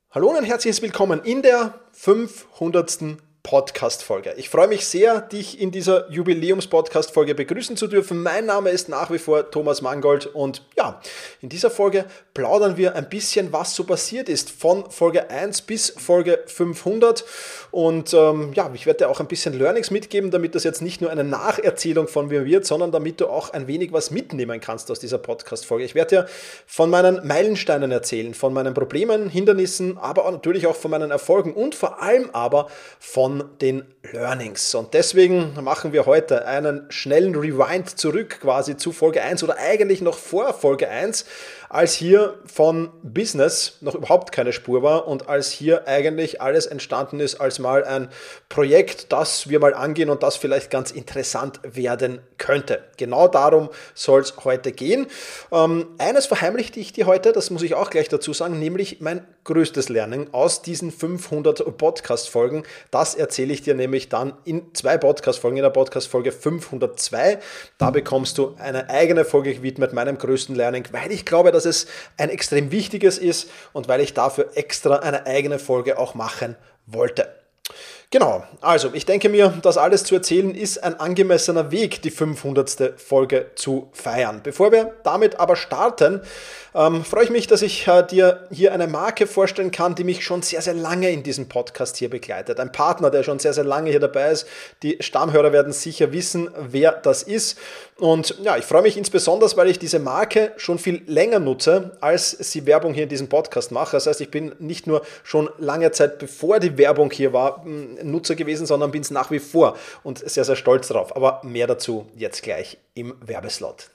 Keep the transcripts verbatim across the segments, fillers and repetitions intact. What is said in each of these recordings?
Hallo und herzlich willkommen in der fünfhundertsten Podcast-Folge. Ich freue mich sehr, dich in dieser Jubiläums-Podcast-Folge begrüßen zu dürfen. Mein Name ist nach wie vor Thomas Mangold und ja, in dieser Folge plaudern wir ein bisschen, was so passiert ist von Folge eins bis Folge fünfhundert und ähm, ja, ich werde dir auch ein bisschen Learnings mitgeben, damit das jetzt nicht nur eine Nacherzählung von mir wird, sondern damit du auch ein wenig was mitnehmen kannst aus dieser Podcast-Folge. Ich werde dir von meinen Meilensteinen erzählen, von meinen Problemen, Hindernissen, aber auch natürlich auch von meinen Erfolgen und vor allem aber von den Learnings. Und deswegen machen wir heute einen schnellen Rewind zurück quasi zu Folge eins oder eigentlich noch vor Folge eins, als hier von Business noch überhaupt keine Spur war und als hier eigentlich alles entstanden ist als mal ein Projekt, das wir mal angehen und das vielleicht ganz interessant werden könnte. Genau darum soll es heute gehen. Ähm, eines verheimlichte ich dir heute, das muss ich auch gleich dazu sagen, nämlich mein größtes Learning aus diesen fünfhundert Podcast-Folgen. Das erzähle ich dir nämlich dann in zwei Podcast-Folgen, in der Podcast-Folge fünfhundertzwei. Da bekommst du eine eigene Folge gewidmet meinem größten Learning, weil ich glaube, dass es ein extrem wichtiges ist und weil ich dafür extra eine eigene Folge auch machen wollte. Genau, also ich denke mir, das alles zu erzählen ist ein angemessener Weg, die fünfhundertste Folge zu feiern. Bevor wir damit aber starten, ähm, freue ich mich, dass ich äh, dir hier eine Marke vorstellen kann, die mich schon sehr, sehr lange in diesem Podcast hier begleitet. Ein Partner, der schon sehr, sehr lange hier dabei ist. Die Stammhörer werden sicher wissen, wer das ist. Und ja, ich freue mich insbesondere, weil ich diese Marke schon viel länger nutze, als sie Werbung hier in diesem Podcast mache. Das heißt, ich bin nicht nur schon lange Zeit, bevor die Werbung hier war, Nutzer gewesen, sondern bin es nach wie vor und sehr, sehr stolz darauf. Aber mehr dazu jetzt gleich im Werbeslot.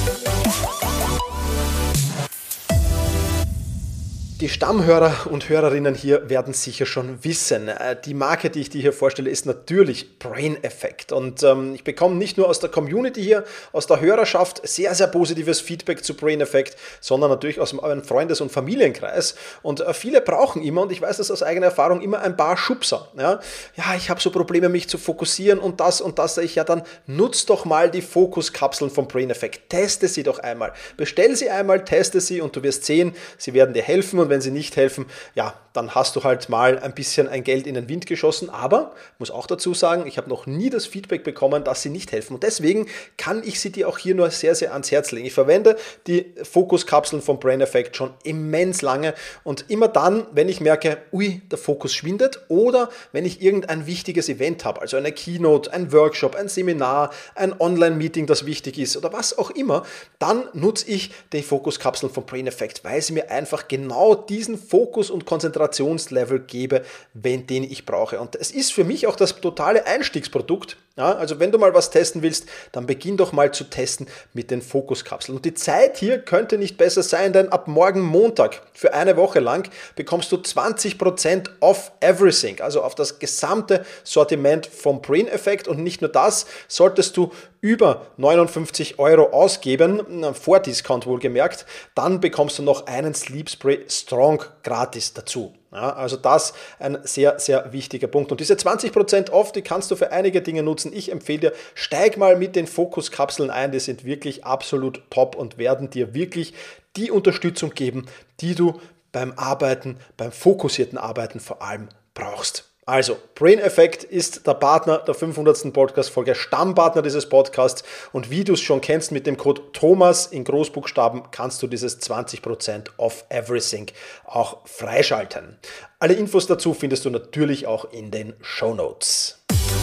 Die Stammhörer und Hörerinnen hier werden sicher schon wissen, die Marke, die ich dir hier vorstelle, ist natürlich Brain Effect. Und ähm, ich bekomme nicht nur aus der Community hier, aus der Hörerschaft sehr, sehr positives Feedback zu Brain Effect, sondern natürlich aus meinem Freundes- und Familienkreis. Und äh, viele brauchen immer, und ich weiß das aus eigener Erfahrung, immer ein paar Schubser. Ja, ja ich habe so Probleme, mich zu fokussieren und das und das. Ich, ja, dann nutz doch mal die Fokuskapseln von Brain Effect. Teste sie doch einmal. Bestell sie einmal, teste sie und du wirst sehen, sie werden dir helfen. Und wenn sie nicht helfen, ja, dann hast du halt mal ein bisschen ein Geld in den Wind geschossen. Aber, muss auch dazu sagen, ich habe noch nie das Feedback bekommen, dass sie nicht helfen. Und deswegen kann ich sie dir auch hier nur sehr, sehr ans Herz legen. Ich verwende die Fokuskapseln von Brain Effect schon immens lange und immer dann, wenn ich merke, ui, der Fokus schwindet oder wenn ich irgendein wichtiges Event habe, also eine Keynote, ein Workshop, ein Seminar, ein Online-Meeting, das wichtig ist oder was auch immer, dann nutze ich die Fokuskapseln von Brain Effect, weil sie mir einfach genau diesen Fokus und Konzentrationslevel gebe, wenn, den ich brauche. Und es ist für mich auch das totale Einstiegsprodukt. Ja, also wenn du mal was testen willst, dann beginn doch mal zu testen mit den Fokuskapseln. Und die Zeit hier könnte nicht besser sein, denn ab morgen Montag für eine Woche lang bekommst du zwanzig Prozent off everything, also auf das gesamte Sortiment vom Brain Effect. Und nicht nur das, solltest du über neunundfünfzig Euro ausgeben, vor Discount wohlgemerkt, dann bekommst du noch einen Sleep Spray Strong gratis dazu. Ja, also das ein sehr, sehr wichtiger Punkt. Und diese zwanzig Prozent off, die kannst du für einige Dinge nutzen. Ich empfehle dir, steig mal mit den Fokuskapseln ein. Die sind wirklich absolut top und werden dir wirklich die Unterstützung geben, die du beim Arbeiten, beim fokussierten Arbeiten vor allem brauchst. Also, Brain Effect ist der Partner der fünfhundertsten Podcast-Folge, Stammpartner dieses Podcasts und wie du es schon kennst mit dem Code Thomas in Großbuchstaben kannst du dieses zwanzig Prozent off everything auch freischalten. Alle Infos dazu findest du natürlich auch in den Shownotes.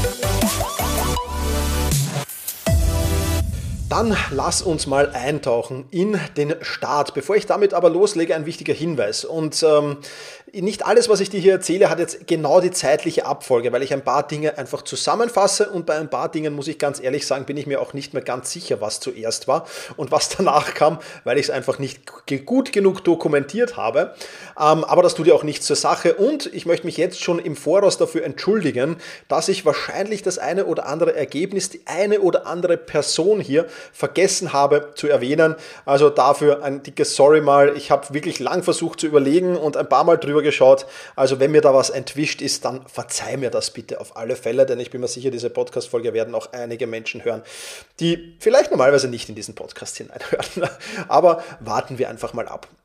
Dann lass uns mal eintauchen in den Start. Bevor ich damit aber loslege, ein wichtiger Hinweis. Und ähm, nicht alles, was ich dir hier erzähle, hat jetzt genau die zeitliche Abfolge, weil ich ein paar Dinge einfach zusammenfasse und bei ein paar Dingen, muss ich ganz ehrlich sagen, bin ich mir auch nicht mehr ganz sicher, was zuerst war und was danach kam, weil ich es einfach nicht gut genug dokumentiert habe. Ähm, aber das tut ja auch nichts zur Sache und ich möchte mich jetzt schon im Voraus dafür entschuldigen, dass ich wahrscheinlich das eine oder andere Ergebnis, die eine oder andere Person hier vergessen habe zu erwähnen. Also dafür ein dickes Sorry mal. Ich habe wirklich lang versucht zu überlegen und ein paar Mal drüber geschaut. Also wenn mir da was entwischt ist, dann verzeih mir das bitte auf alle Fälle, denn ich bin mir sicher, diese Podcast-Folge werden auch einige Menschen hören, die vielleicht normalerweise nicht in diesen Podcast hineinhören. Aber warten wir einfach mal ab.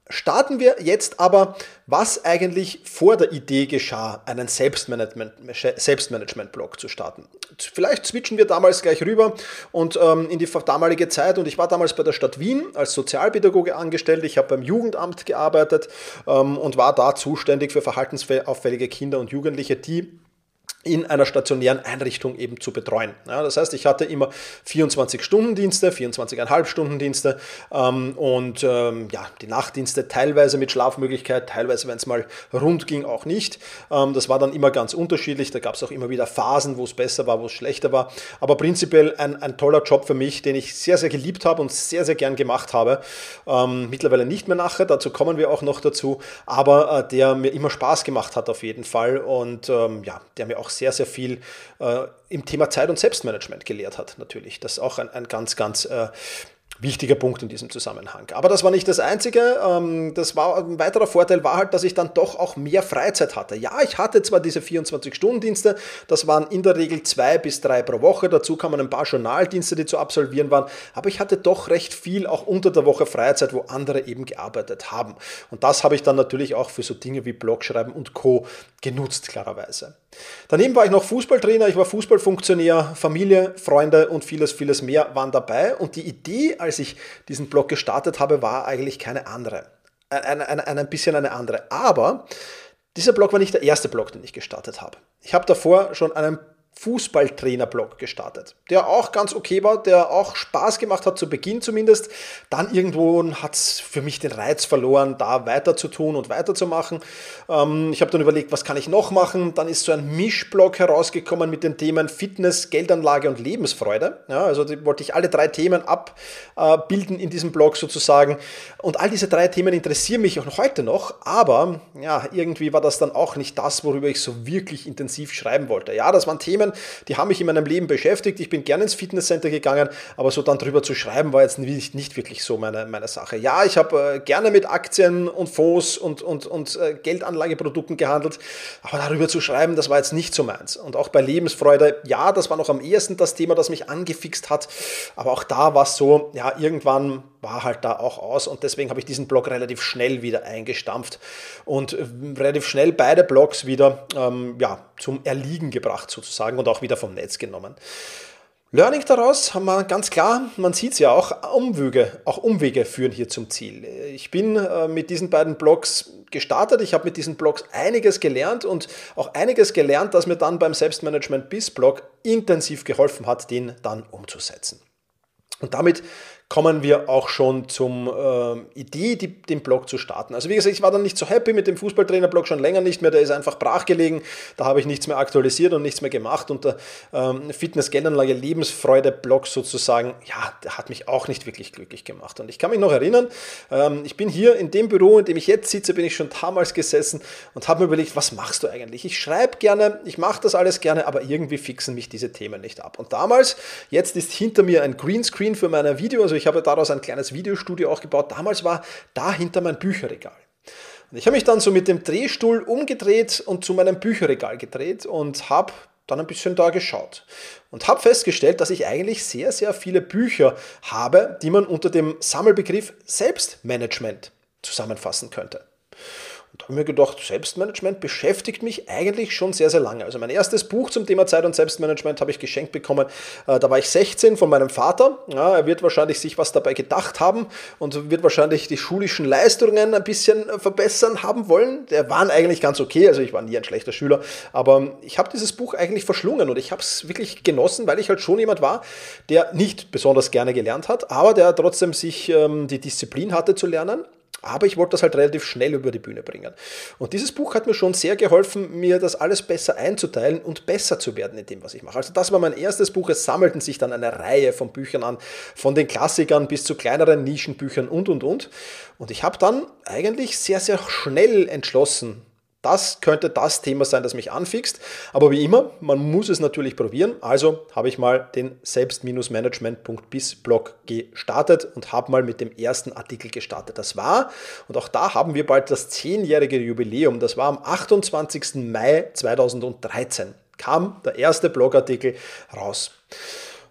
Starten wir jetzt aber, was eigentlich vor der Idee geschah, einen Selbstmanagement, Selbstmanagement-Blog zu starten. Vielleicht switchen wir damals gleich rüber und ähm, in die damalige Zeit, und ich war damals bei der Stadt Wien als Sozialpädagoge angestellt. Ich habe beim Jugendamt gearbeitet ähm, und war da zuständig für verhaltensauffällige Kinder und Jugendliche, die in einer stationären Einrichtung eben zu betreuen. Ja, das heißt, ich hatte immer vierundzwanzig-Stunden-Dienste, vierundzwanzig Komma fünf Stunden Dienste ähm, und ähm, ja, die Nachtdienste teilweise mit Schlafmöglichkeit, teilweise, wenn es mal rund ging, auch nicht. Ähm, das war dann immer ganz unterschiedlich. Da gab es auch immer wieder Phasen, wo es besser war, wo es schlechter war. Aber prinzipiell ein, ein toller Job für mich, den ich sehr, sehr geliebt habe und sehr, sehr gern gemacht habe. Ähm, mittlerweile nicht mehr nachher, dazu kommen wir auch noch dazu, aber äh, der mir immer Spaß gemacht hat auf jeden Fall und ähm, ja, der mir auch sehr, sehr viel äh, im Thema Zeit- und Selbstmanagement gelehrt hat, natürlich. Das ist auch ein, ein ganz, ganz äh, wichtiger Punkt in diesem Zusammenhang. Aber das war nicht das Einzige. Ähm, das war, ein weiterer Vorteil war halt, dass ich dann doch auch mehr Freizeit hatte. Ja, ich hatte zwar diese vierundzwanzig-Stunden-Dienste, das waren in der Regel zwei bis drei pro Woche, dazu kamen ein paar Journaldienste, die zu absolvieren waren, aber ich hatte doch recht viel auch unter der Woche Freizeit, wo andere eben gearbeitet haben. Und das habe ich dann natürlich auch für so Dinge wie Blogschreiben und Co. genutzt, klarerweise. Daneben war ich noch Fußballtrainer, ich war Fußballfunktionär, Familie, Freunde und vieles, vieles mehr waren dabei. Und die Idee, als ich diesen Blog gestartet habe, war eigentlich keine andere. Ein, ein, ein, ein bisschen eine andere. Aber dieser Blog war nicht der erste Blog, den ich gestartet habe. Ich habe davor schon einen Fußballtrainer-Blog gestartet, der auch ganz okay war, der auch Spaß gemacht hat, zu Beginn zumindest. Dann irgendwo hat es für mich den Reiz verloren, da weiter zu tun und weiterzumachen. Ähm, ich habe dann überlegt, was kann ich noch machen? Dann ist so ein Mischblog herausgekommen mit den Themen Fitness, Geldanlage und Lebensfreude. Ja, also die wollte ich alle drei Themen abbilden in diesem Blog sozusagen. Und all diese drei Themen interessieren mich auch heute noch, aber ja, irgendwie war das dann auch nicht das, worüber ich so wirklich intensiv schreiben wollte. Ja, das waren Themen, die haben mich in meinem Leben beschäftigt. Ich bin gerne ins Fitnesscenter gegangen, aber so dann drüber zu schreiben, war jetzt nicht, nicht wirklich so meine, meine Sache. Ja, ich habe äh, gerne mit Aktien und Fonds und, und, und äh, Geldanlageprodukten gehandelt, aber darüber zu schreiben, das war jetzt nicht so meins. Und auch bei Lebensfreude, ja, das war noch am ehesten das Thema, das mich angefixt hat, aber auch da war es so, ja, irgendwann war halt da auch aus und deswegen habe ich diesen Blog relativ schnell wieder eingestampft und äh, relativ schnell beide Blogs wieder ähm, ja, zum Erliegen gebracht sozusagen und auch wieder vom Netz genommen. Learning daraus haben wir ganz klar, man sieht es ja auch, Umwege, auch Umwege führen hier zum Ziel. Ich bin äh, mit diesen beiden Blogs gestartet, ich habe mit diesen Blogs einiges gelernt und auch einiges gelernt, das mir dann beim Selbstmanagement-Biz-Blog intensiv geholfen hat, den dann umzusetzen. Und damit kommen wir auch schon zum äh, Idee, die, den Blog zu starten. Also wie gesagt, ich war dann nicht so happy mit dem Fußballtrainer-Blog, schon länger nicht mehr, der ist einfach brachgelegen, da habe ich nichts mehr aktualisiert und nichts mehr gemacht und der ähm, Fitness-Geldanlage Lebensfreude-Blog sozusagen, ja, der hat mich auch nicht wirklich glücklich gemacht. Und ich kann mich noch erinnern, ähm, ich bin hier in dem Büro, in dem ich jetzt sitze, bin ich schon damals gesessen und habe mir überlegt, was machst du eigentlich? Ich schreibe gerne, ich mache das alles gerne, aber irgendwie fixen mich diese Themen nicht ab. Und damals, jetzt ist hinter mir ein Greenscreen für meine Video, also ich habe daraus ein kleines Videostudio auch gebaut. Damals war dahinter mein Bücherregal. Und ich habe mich dann so mit dem Drehstuhl umgedreht und zu meinem Bücherregal gedreht und habe dann ein bisschen da geschaut. Und habe festgestellt, dass ich eigentlich sehr, sehr viele Bücher habe, die man unter dem Sammelbegriff Selbstmanagement zusammenfassen könnte. Und da habe ich mir gedacht, Selbstmanagement beschäftigt mich eigentlich schon sehr, sehr lange. Also mein erstes Buch zum Thema Zeit- und Selbstmanagement habe ich geschenkt bekommen. Da war ich sechzehn von meinem Vater. Ja, er wird wahrscheinlich sich was dabei gedacht haben und wird wahrscheinlich die schulischen Leistungen ein bisschen verbessern haben wollen. Der waren eigentlich ganz okay, also ich war nie ein schlechter Schüler. Aber ich habe dieses Buch eigentlich verschlungen und ich habe es wirklich genossen, weil ich halt schon jemand war, der nicht besonders gerne gelernt hat, aber der trotzdem sich ähm, die Disziplin hatte zu lernen. Aber ich wollte das halt relativ schnell über die Bühne bringen. Und dieses Buch hat mir schon sehr geholfen, mir das alles besser einzuteilen und besser zu werden in dem, was ich mache. Also das war mein erstes Buch. Es sammelten sich dann eine Reihe von Büchern an, von den Klassikern bis zu kleineren Nischenbüchern und, und, und. Und ich habe dann eigentlich sehr, sehr schnell entschlossen, das könnte das Thema sein, das mich anfixt. Aber wie immer, man muss es natürlich probieren. Also habe ich mal den selbst-management punkt biz Blog gestartet und habe mal mit dem ersten Artikel gestartet. Das war, und auch da haben wir bald das zehnjährige Jubiläum, das war am achtundzwanzigsten Mai zweitausenddreizehn, kam der erste Blogartikel raus.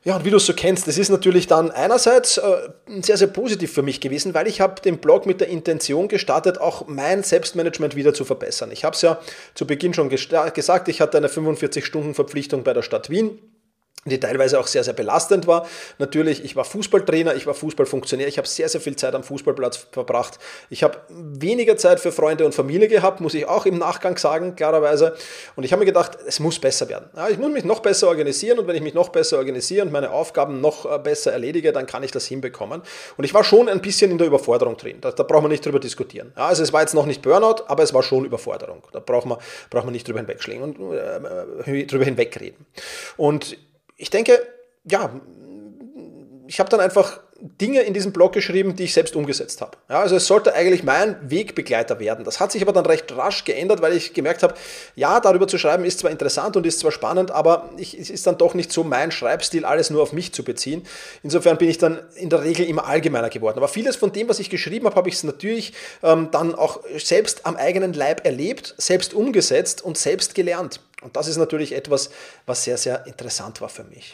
Ja, und wie du es so kennst, das ist natürlich dann einerseits äh, sehr, sehr positiv für mich gewesen, weil ich habe den Blog mit der Intention gestartet, auch mein Selbstmanagement wieder zu verbessern. Ich habe es ja zu Beginn schon gesagt, ich hatte eine fünfundvierzig-Stunden-Verpflichtung bei der Stadt Wien, die teilweise auch sehr, sehr belastend war. Natürlich, ich war Fußballtrainer, ich war Fußballfunktionär, ich habe sehr, sehr viel Zeit am Fußballplatz verbracht. Ich habe weniger Zeit für Freunde und Familie gehabt, muss ich auch im Nachgang sagen, klarerweise. Und ich habe mir gedacht, es muss besser werden. Ja, ich muss mich noch besser organisieren und wenn ich mich noch besser organisiere und meine Aufgaben noch besser erledige, dann kann ich das hinbekommen. Und ich war schon ein bisschen in der Überforderung drin. Da, da braucht man nicht drüber diskutieren. Ja, also es war jetzt noch nicht Burnout, aber es war schon Überforderung. Da braucht man, braucht man nicht drüber hinwegschlägen und äh, drüber hinwegreden. Und ich denke, ja, ich habe dann einfach Dinge in diesem Blog geschrieben, die ich selbst umgesetzt habe. Ja, also es sollte eigentlich mein Wegbegleiter werden. Das hat sich aber dann recht rasch geändert, weil ich gemerkt habe, ja, darüber zu schreiben ist zwar interessant und ist zwar spannend, aber ich, es ist dann doch nicht so mein Schreibstil, alles nur auf mich zu beziehen. Insofern bin ich dann in der Regel immer allgemeiner geworden. Aber vieles von dem, was ich geschrieben habe, habe ich es natürlich ähm, dann auch selbst am eigenen Leib erlebt, selbst umgesetzt und selbst gelernt. Und das ist natürlich etwas, was sehr, sehr interessant war für mich.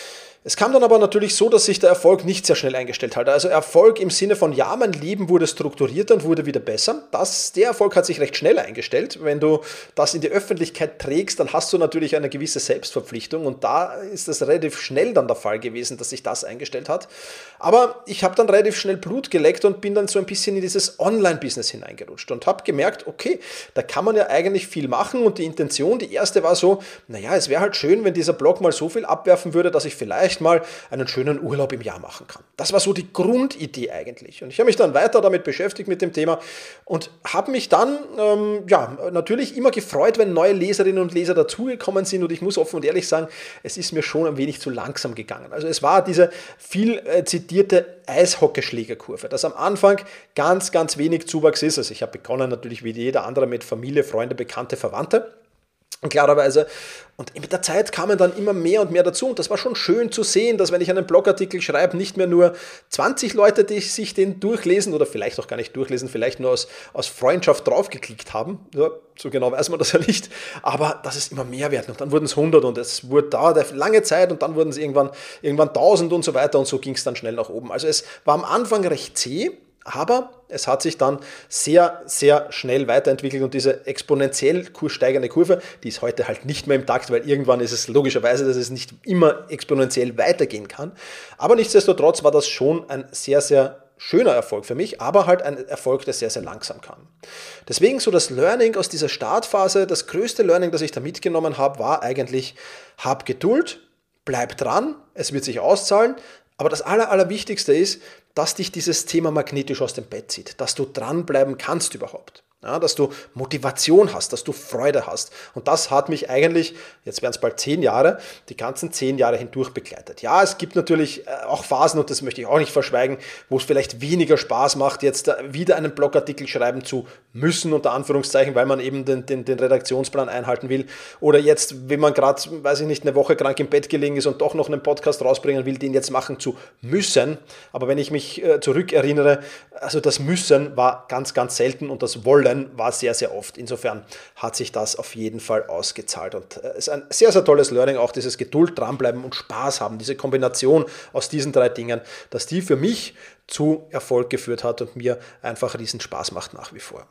Es kam dann aber natürlich so, dass sich der Erfolg nicht sehr schnell eingestellt hat. Also Erfolg im Sinne von, ja, mein Leben wurde strukturierter und wurde wieder besser. Das, der Erfolg hat sich recht schnell eingestellt. Wenn du das in die Öffentlichkeit trägst, dann hast du natürlich eine gewisse Selbstverpflichtung und da ist es relativ schnell dann der Fall gewesen, dass sich das eingestellt hat. Aber ich habe dann relativ schnell Blut geleckt und bin dann so ein bisschen in dieses Online-Business hineingerutscht und habe gemerkt, okay, da kann man ja eigentlich viel machen und die Intention, die erste war so, naja, es wäre halt schön, wenn dieser Blog mal so viel abwerfen würde, dass ich vielleicht mal einen schönen Urlaub im Jahr machen kann. Das war so die Grundidee eigentlich. Und ich habe mich dann weiter damit beschäftigt mit dem Thema und habe mich dann ähm, ja, natürlich immer gefreut, wenn neue Leserinnen und Leser dazugekommen sind und ich muss offen und ehrlich sagen, es ist mir schon ein wenig zu langsam gegangen. Also es war diese viel äh, zitierte Eishockeyschlägerkurve, dass am Anfang ganz, ganz wenig Zuwachs ist. Also ich habe begonnen natürlich wie jeder andere mit Familie, Freunde, Bekannte, Verwandte. Klarerweise. Und mit der Zeit kamen dann immer mehr und mehr dazu. Und das war schon schön zu sehen, dass wenn ich einen Blogartikel schreibe, nicht mehr nur zwanzig Leute, die sich den durchlesen oder vielleicht auch gar nicht durchlesen, vielleicht nur aus, aus Freundschaft draufgeklickt haben. Ja, so genau weiß man das ja nicht. Aber dass es immer mehr werden. Und dann wurden es hundert und es wurde dauerte lange Zeit und dann wurden es irgendwann, irgendwann tausend und so weiter. Und so ging es dann schnell nach oben. Also es war am Anfang recht zäh. Aber es hat sich dann sehr, sehr schnell weiterentwickelt und diese exponentiell steigende Kurve, die ist heute halt nicht mehr im Takt, weil irgendwann ist es logischerweise, dass es nicht immer exponentiell weitergehen kann. Aber nichtsdestotrotz war das schon ein sehr, sehr schöner Erfolg für mich, aber halt ein Erfolg, der sehr, sehr langsam kam. Deswegen so das Learning aus dieser Startphase, das größte Learning, das ich da mitgenommen habe, war eigentlich, hab Geduld, bleib dran, es wird sich auszahlen. Aber das Aller, Allerwichtigste ist, dass dich dieses Thema magnetisch aus dem Bett zieht, dass du dranbleiben kannst überhaupt. Ja, dass du Motivation hast, dass du Freude hast. Und das hat mich eigentlich, jetzt wären es bald zehn Jahre, die ganzen zehn Jahre hindurch begleitet. Ja, es gibt natürlich auch Phasen, und das möchte ich auch nicht verschweigen, wo es vielleicht weniger Spaß macht, jetzt wieder einen Blogartikel schreiben zu müssen, unter Anführungszeichen, weil man eben den, den, den Redaktionsplan einhalten will. Oder jetzt, wenn man gerade, weiß ich nicht, eine Woche krank im Bett gelegen ist und doch noch einen Podcast rausbringen will, den jetzt machen zu müssen. Aber wenn ich mich äh, zurückerinnere, also das Müssen war ganz, ganz selten und das Wollen war sehr, sehr oft. Insofern hat sich das auf jeden Fall ausgezahlt. Und es ist ein sehr, sehr tolles Learning, auch dieses Geduld, dranbleiben und Spaß haben. Diese Kombination aus diesen drei Dingen, dass die für mich zu Erfolg geführt hat und mir einfach riesen Spaß macht nach wie vor.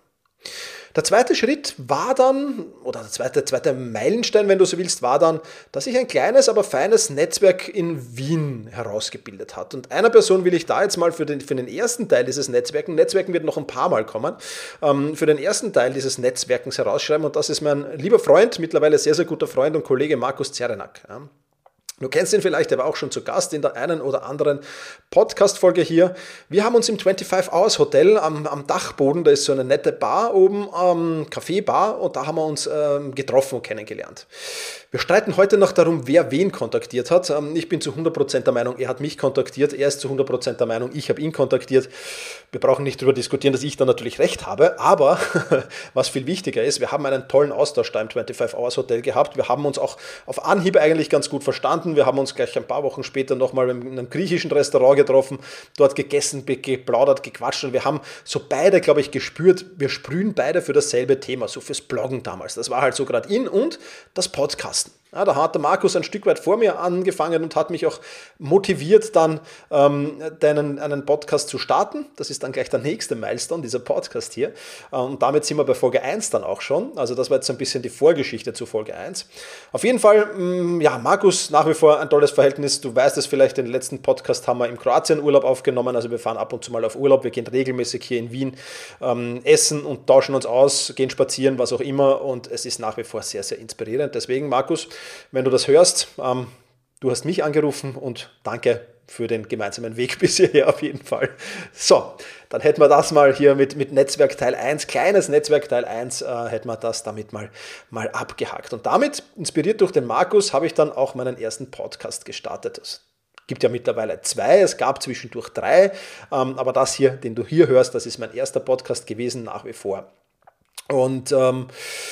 Der zweite Schritt war dann, oder der zweite, zweite Meilenstein, wenn du so willst, war dann, dass sich ein kleines, aber feines Netzwerk in Wien herausgebildet hat. Und einer Person will ich da jetzt mal für den, für den ersten Teil dieses Netzwerken, Netzwerken wird noch ein paar Mal kommen, ähm, für den ersten Teil dieses Netzwerkens herausschreiben. Und das ist mein lieber Freund, mittlerweile sehr, sehr guter Freund und Kollege Markus Zerenak. Ja. Du kennst ihn vielleicht, er war auch schon zu Gast in der einen oder anderen Podcast-Folge hier. Wir haben uns im fünfundzwanzig Hours Hotel am, am Dachboden, da ist so eine nette Bar oben, ähm, Café-Bar, und da haben wir uns ähm, getroffen und kennengelernt. Wir streiten heute noch darum, wer wen kontaktiert hat. Ähm, ich bin zu hundert Prozent der Meinung, er hat mich kontaktiert, er ist zu hundert Prozent der Meinung, ich habe ihn kontaktiert. Wir brauchen nicht darüber diskutieren, dass ich dann natürlich recht habe, aber was viel wichtiger ist, wir haben einen tollen Austausch da im fünfundzwanzig Hours Hotel gehabt. Wir haben uns auch auf Anhieb eigentlich ganz gut verstanden. Wir haben uns gleich ein paar Wochen später nochmal in einem griechischen Restaurant getroffen, dort gegessen, geplaudert, gequatscht und wir haben so beide, glaube ich, gespürt, wir sprühen beide für dasselbe Thema, so fürs Bloggen damals. Das war halt so gerade in und das Podcasten. Ja, da hat der Markus ein Stück weit vor mir angefangen und hat mich auch motiviert, dann ähm, einen, einen Podcast zu starten. Das ist dann gleich der nächste Milestone, dieser Podcast hier. Und damit sind wir bei Folge eins dann auch schon. Also das war jetzt so ein bisschen die Vorgeschichte zu Folge eins. Auf jeden Fall, mh, ja, Markus, nach wie vor ein tolles Verhältnis. Du weißt es vielleicht, den letzten Podcast haben wir im Kroatien-Urlaub aufgenommen. Also wir fahren ab und zu mal auf Urlaub. Wir gehen regelmäßig hier in Wien ähm, essen und tauschen uns aus, gehen spazieren, was auch immer. Und es ist nach wie vor sehr, sehr inspirierend. Deswegen, Markus, wenn du das hörst, ähm, du hast mich angerufen und danke für den gemeinsamen Weg bis hierher auf jeden Fall. So, dann hätten wir das mal hier mit, mit Netzwerk Teil eins, kleines Netzwerk Teil eins, äh, hätten wir das damit mal, mal abgehakt. Und damit, inspiriert durch den Markus, habe ich dann auch meinen ersten Podcast gestartet. Es gibt ja mittlerweile zwei, es gab zwischendurch drei, ähm, aber das hier, den du hier hörst, das ist mein erster Podcast gewesen, nach wie vor. Und ähm,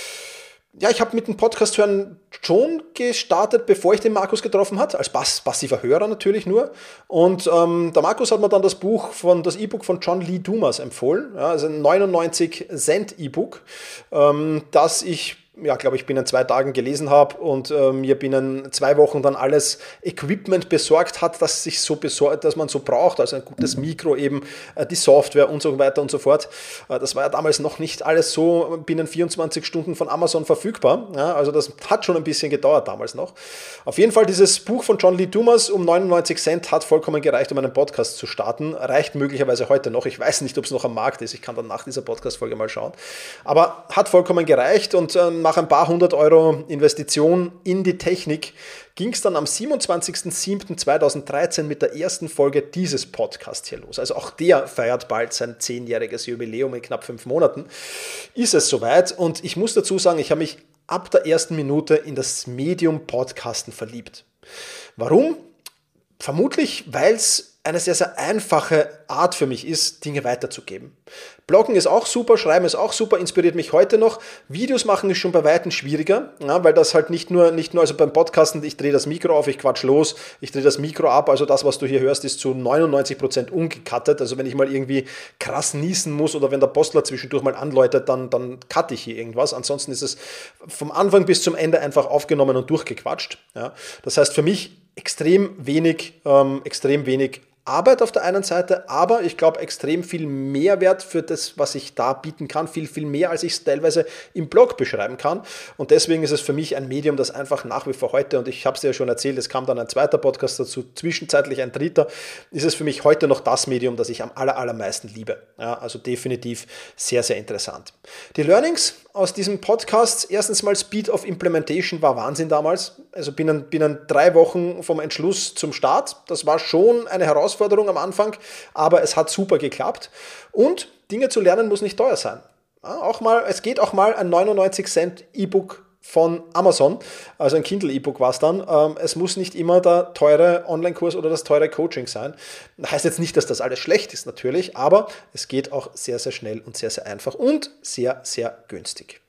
ja, ich habe mit dem Podcast hören schon gestartet, bevor ich den Markus getroffen habe, als pass- passiver Hörer natürlich nur. Und ähm, der Markus hat mir dann das Buch von, das E-Book von John Lee Dumas empfohlen, ja, also ein neunundneunzig Cent E-Book, ähm, das ich, ja, glaube ich, binnen zwei Tagen gelesen habe und äh, mir binnen zwei Wochen dann alles Equipment besorgt hat, das sich so besorgt, dass man so braucht, also ein gutes Mikro eben, äh, die Software und so weiter und so fort. Äh, das war ja damals noch nicht alles so binnen vierundzwanzig Stunden von Amazon verfügbar, ja, also das hat schon ein bisschen gedauert damals noch. Auf jeden Fall dieses Buch von John Lee Dumas um neunundneunzig Cent hat vollkommen gereicht, um einen Podcast zu starten, reicht möglicherweise heute noch, ich weiß nicht, ob es noch am Markt ist, ich kann dann nach dieser Podcast-Folge mal schauen, aber hat vollkommen gereicht und äh, nach ein paar hundert Euro Investition in die Technik ging es dann am siebenundzwanzigsten siebten zweitausenddreizehn mit der ersten Folge dieses Podcasts hier los. Also auch der feiert bald sein zehnjähriges Jubiläum in knapp fünf Monaten. Ist es soweit und ich muss dazu sagen, ich habe mich ab der ersten Minute in das Medium Podcasten verliebt. Warum? Vermutlich, weil es eine sehr, sehr einfache Art für mich ist, Dinge weiterzugeben. Bloggen ist auch super, Schreiben ist auch super, inspiriert mich heute noch. Videos machen ist schon bei Weitem schwieriger, ja, weil das halt nicht nur, nicht nur, also beim Podcasten, ich drehe das Mikro auf, ich quatsch los, ich drehe das Mikro ab, also das, was du hier hörst, ist zu neunundneunzig Prozent ungecuttet. Also wenn ich mal irgendwie krass niesen muss oder wenn der Postler zwischendurch mal anläutet, dann, dann cutte ich hier irgendwas. Ansonsten ist es vom Anfang bis zum Ende einfach aufgenommen und durchgequatscht. Ja. Das heißt für mich extrem wenig, ähm, extrem wenig Arbeit auf der einen Seite, aber ich glaube extrem viel Mehrwert für das, was ich da bieten kann, viel, viel mehr, als ich es teilweise im Blog beschreiben kann. Und deswegen ist es für mich ein Medium, das einfach nach wie vor heute, und ich habe es dir ja schon erzählt, es kam dann ein zweiter Podcast dazu, zwischenzeitlich ein dritter, ist es für mich heute noch das Medium, das ich am aller, allermeisten liebe. Ja, also definitiv sehr, sehr interessant. Die Learnings aus diesem Podcast, erstens mal Speed of Implementation war Wahnsinn damals. Also binnen, binnen drei Wochen vom Entschluss zum Start. Das war schon eine Herausforderung am Anfang, aber es hat super geklappt. Und Dinge zu lernen muss nicht teuer sein. Ja, auch mal, es geht auch mal ein neunundneunzig Cent E-Book von Amazon, also ein Kindle-E-Book war es dann. Ähm, es muss nicht immer der teure Online-Kurs oder das teure Coaching sein. Das heißt jetzt nicht, dass das alles schlecht ist natürlich, aber es geht auch sehr, sehr schnell und sehr, sehr einfach und sehr, sehr günstig.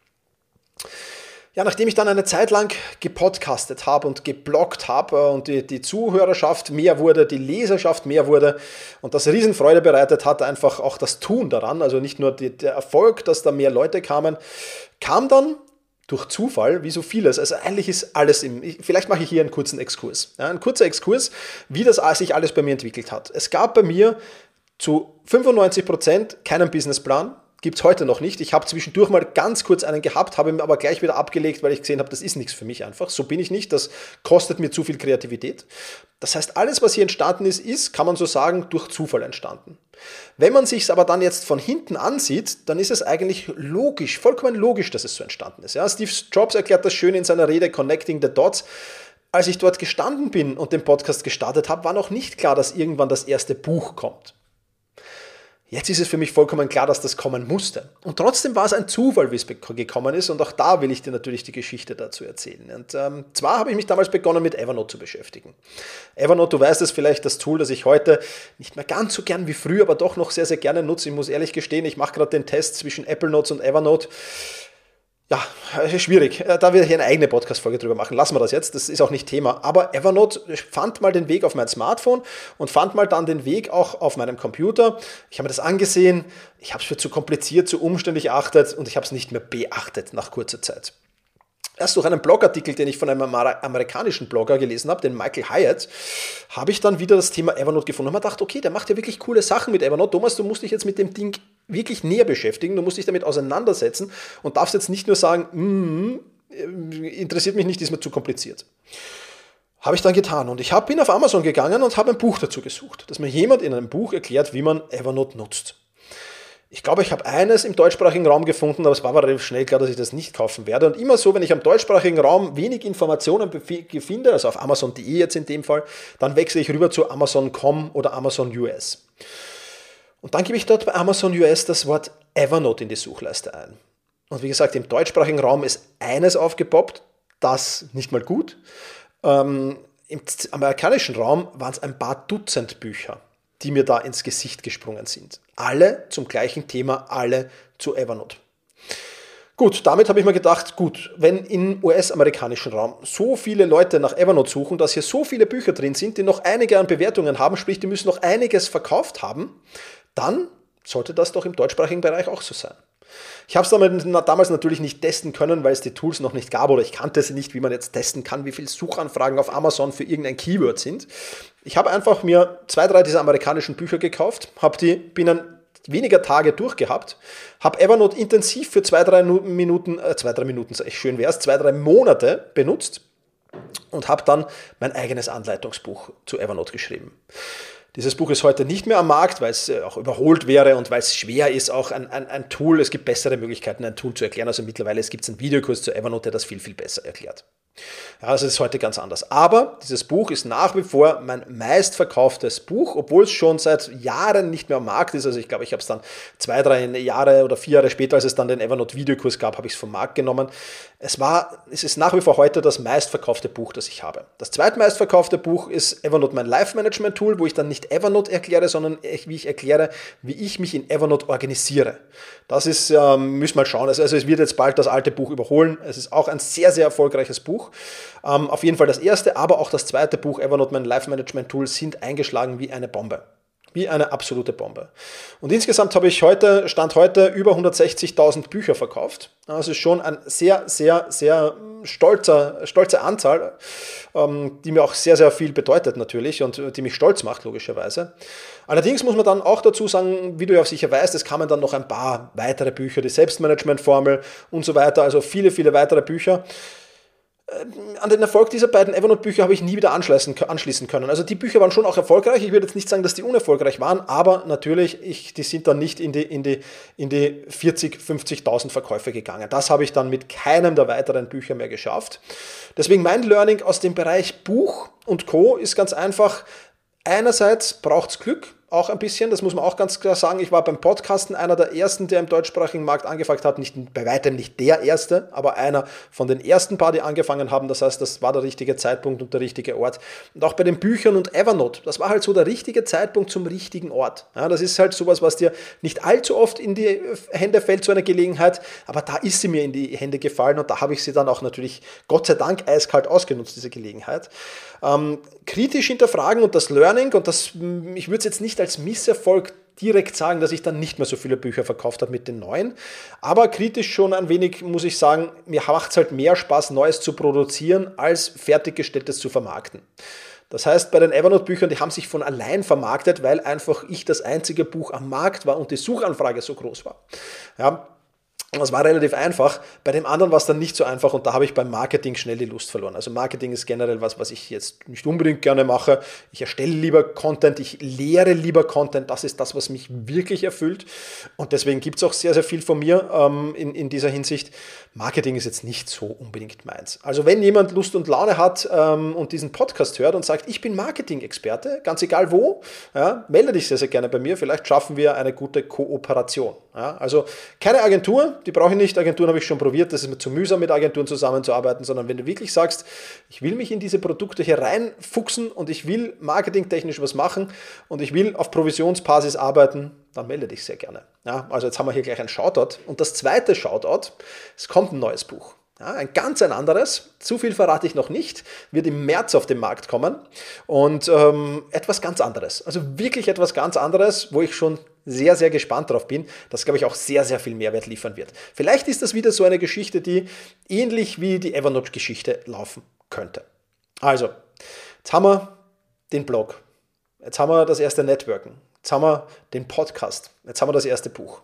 Ja, nachdem ich dann eine Zeit lang gepodcastet habe und gebloggt habe und die, die Zuhörerschaft mehr wurde, die Leserschaft mehr wurde und das Riesenfreude bereitet hat, einfach auch das Tun daran, also nicht nur die, der Erfolg, dass da mehr Leute kamen, kam dann durch Zufall, wie so vieles, also eigentlich ist alles im, vielleicht mache ich hier einen kurzen Exkurs, ja, ein kurzer Exkurs, wie das sich alles bei mir entwickelt hat. Es gab bei mir zu fünfundneunzig Prozent keinen Businessplan, gibt es heute noch nicht. Ich habe zwischendurch mal ganz kurz einen gehabt, habe ihn aber gleich wieder abgelegt, weil ich gesehen habe, das ist nichts für mich einfach. So bin ich nicht, das kostet mir zu viel Kreativität. Das heißt, alles, was hier entstanden ist, ist, kann man so sagen, durch Zufall entstanden. Wenn man sich es aber dann jetzt von hinten ansieht, dann ist es eigentlich logisch, vollkommen logisch, dass es so entstanden ist. Ja, Steve Jobs erklärt das schön in seiner Rede Connecting the Dots. Als ich dort gestanden bin und den Podcast gestartet habe, war noch nicht klar, dass irgendwann das erste Buch kommt. Jetzt ist es für mich vollkommen klar, dass das kommen musste. Und trotzdem war es ein Zufall, wie es gekommen ist. Und auch da will ich dir natürlich die Geschichte dazu erzählen. Und ähm, zwar habe ich mich damals begonnen, mit Evernote zu beschäftigen. Evernote, du weißt es vielleicht, das Tool, das ich heute nicht mehr ganz so gern wie früher, aber doch noch sehr, sehr gerne nutze. Ich muss ehrlich gestehen, ich mache gerade den Test zwischen Apple Notes und Evernote. Ja, schwierig. Da wir hier eine eigene Podcast-Folge drüber machen, lassen wir das jetzt. Das ist auch nicht Thema. Aber Evernote fand mal den Weg auf mein Smartphone und fand mal dann den Weg auch auf meinem Computer. Ich habe mir das angesehen. Ich habe es für zu kompliziert, zu umständlich erachtet und ich habe es nicht mehr beachtet nach kurzer Zeit. erst durch einen Blogartikel, den ich von einem amerikanischen Blogger gelesen habe, den Michael Hyatt, habe ich dann wieder das Thema Evernote gefunden und habe mir gedacht, okay, der macht ja wirklich coole Sachen mit Evernote. Thomas, du musst dich jetzt mit dem Ding wirklich näher beschäftigen, du musst dich damit auseinandersetzen und darfst jetzt nicht nur sagen, mm, interessiert mich nicht, ist mir zu kompliziert. Habe ich dann getan und ich hab, bin auf Amazon gegangen und habe ein Buch dazu gesucht, dass mir jemand in einem Buch erklärt, wie man Evernote nutzt. Ich glaube, ich habe eines im deutschsprachigen Raum gefunden, aber es war relativ schnell klar, dass ich das nicht kaufen werde. Und immer so, wenn ich am deutschsprachigen Raum wenig Informationen finde, also auf Amazon punkt de jetzt in dem Fall, dann wechsle ich rüber zu Amazon punkt com oder Amazon U S. Und dann gebe ich dort bei Amazon U S das Wort Evernote in die Suchleiste ein. Und wie gesagt, im deutschsprachigen Raum ist eines aufgepoppt, das nicht mal gut. Ähm, im amerikanischen Raum waren es ein paar Dutzend Bücher, die mir da ins Gesicht gesprungen sind. Alle zum gleichen Thema, alle zu Evernote. Gut, damit habe ich mir gedacht, gut, wenn im U S-amerikanischen Raum so viele Leute nach Evernote suchen, dass hier so viele Bücher drin sind, die noch einige an Bewertungen haben, sprich, die müssen noch einiges verkauft haben, dann sollte das doch im deutschsprachigen Bereich auch so sein. Ich habe es damals natürlich nicht testen können, weil es die Tools noch nicht gab oder ich kannte sie nicht, wie man jetzt testen kann, wie viele Suchanfragen auf Amazon für irgendein Keyword sind. Ich habe einfach mir zwei, drei dieser amerikanischen Bücher gekauft, habe die binnen weniger Tage durchgehabt, habe Evernote intensiv für zwei, drei Minuten, äh, zwei, drei Minuten, sag ich schön wäre es, zwei, drei Monate benutzt und habe dann mein eigenes Anleitungsbuch zu Evernote geschrieben. Dieses Buch ist heute nicht mehr am Markt, weil es auch überholt wäre und weil es schwer ist, auch ein, ein, ein Tool, es gibt bessere Möglichkeiten, ein Tool zu erklären. Also mittlerweile gibt es einen Videokurs zu Evernote, der das viel, viel besser erklärt. Ja, also es ist heute ganz anders. Aber dieses Buch ist nach wie vor mein meistverkauftes Buch, obwohl es schon seit Jahren nicht mehr am Markt ist. Also ich glaube, ich habe es dann zwei, drei Jahre oder vier Jahre später, als es dann den Evernote-Videokurs gab, habe ich es vom Markt genommen. Es war, es ist nach wie vor heute das meistverkaufte Buch, das ich habe. Das zweitmeistverkaufte Buch ist Evernote, mein Life-Management-Tool, wo ich dann nicht Evernote erkläre, sondern wie ich erkläre, wie ich mich in Evernote organisiere. Das ist, ähm, müssen wir mal schauen. Also, also es wird jetzt bald das alte Buch überholen. Es ist auch ein sehr, sehr erfolgreiches Buch. Ähm, auf jeden Fall das erste, aber auch das zweite Buch, Evernote, mein Life-Management-Tool, sind eingeschlagen wie eine Bombe. Wie eine absolute Bombe. Und insgesamt habe ich heute, Stand heute, über hundertsechzigtausend Bücher verkauft. Das ist schon ein sehr, sehr, sehr stolzer, stolze Anzahl, die mir auch sehr, sehr viel bedeutet natürlich und die mich stolz macht, logischerweise. Allerdings muss man dann auch dazu sagen, wie du ja sicher weißt, es kamen dann noch ein paar weitere Bücher, die Selbstmanagement-Formel und so weiter, also viele, viele weitere Bücher. An den Erfolg dieser beiden Evernote-Bücher habe ich nie wieder anschließen können. Also die Bücher waren schon auch erfolgreich. Ich würde jetzt nicht sagen, dass die unerfolgreich waren, aber natürlich, ich, die sind dann nicht in die, in die, in die vierzigtausend, fünfzigtausend Verkäufe gegangen. Das habe ich dann mit keinem der weiteren Bücher mehr geschafft. Deswegen mein Learning aus dem Bereich Buch und Co. ist ganz einfach, einerseits braucht es Glück, auch ein bisschen, das muss man auch ganz klar sagen. Ich war beim Podcasten einer der ersten, der im deutschsprachigen Markt angefangen hat, nicht, bei weitem nicht der erste, aber einer von den ersten paar, die angefangen haben. Das heißt, das war der richtige Zeitpunkt und der richtige Ort. Und auch bei den Büchern und Evernote, das war halt so der richtige Zeitpunkt zum richtigen Ort. Ja, das ist halt sowas, was dir nicht allzu oft in die Hände fällt, so eine Gelegenheit, aber da ist sie mir in die Hände gefallen und da habe ich sie dann auch natürlich, Gott sei Dank, eiskalt ausgenutzt, diese Gelegenheit. Ähm, kritisch hinterfragen und das Learning, und das, ich würde es jetzt nicht als Misserfolg direkt sagen, dass ich dann nicht mehr so viele Bücher verkauft habe mit den neuen, aber kritisch schon ein wenig, muss ich sagen, mir macht es halt mehr Spaß, Neues zu produzieren, als fertiggestelltes zu vermarkten. Das heißt, bei den Evernote-Büchern, die haben sich von allein vermarktet, weil einfach ich das einzige Buch am Markt war und die Suchanfrage so groß war. Ja, das war relativ einfach. Bei dem anderen war es dann nicht so einfach und da habe ich beim Marketing schnell die Lust verloren. Also Marketing ist generell was, was ich jetzt nicht unbedingt gerne mache. Ich erstelle lieber Content, ich lehre lieber Content. Das ist das, was mich wirklich erfüllt. Und deswegen gibt es auch sehr, sehr viel von mir ähm, in, in dieser Hinsicht. Marketing ist jetzt nicht so unbedingt meins. Also wenn jemand Lust und Laune hat ähm, und diesen Podcast hört und sagt, ich bin Marketing-Experte, ganz egal wo, ja, melde dich sehr, sehr gerne bei mir. Vielleicht schaffen wir eine gute Kooperation. Ja, also keine Agentur, die brauche ich nicht. Agenturen habe ich schon probiert, das ist mir zu mühsam, mit Agenturen zusammenzuarbeiten, sondern wenn du wirklich sagst, ich will mich in diese Produkte hier reinfuchsen und ich will marketingtechnisch was machen und ich will auf Provisionsbasis arbeiten, dann melde dich sehr gerne. Ja, also jetzt haben wir hier gleich ein Shoutout. Und das zweite Shoutout, es kommt ein neues Buch. Ja, ein ganz ein anderes, zu viel verrate ich noch nicht, wird im März auf den Markt kommen und ähm, etwas ganz anderes. Also wirklich etwas ganz anderes, wo ich schon sehr, sehr gespannt drauf bin, das, glaube ich, auch sehr, sehr viel Mehrwert liefern wird. Vielleicht ist das wieder so eine Geschichte, die ähnlich wie die Evernote-Geschichte laufen könnte. Also, jetzt haben wir den Blog, jetzt haben wir das erste Networken, jetzt haben wir den Podcast, jetzt haben wir das erste Buch.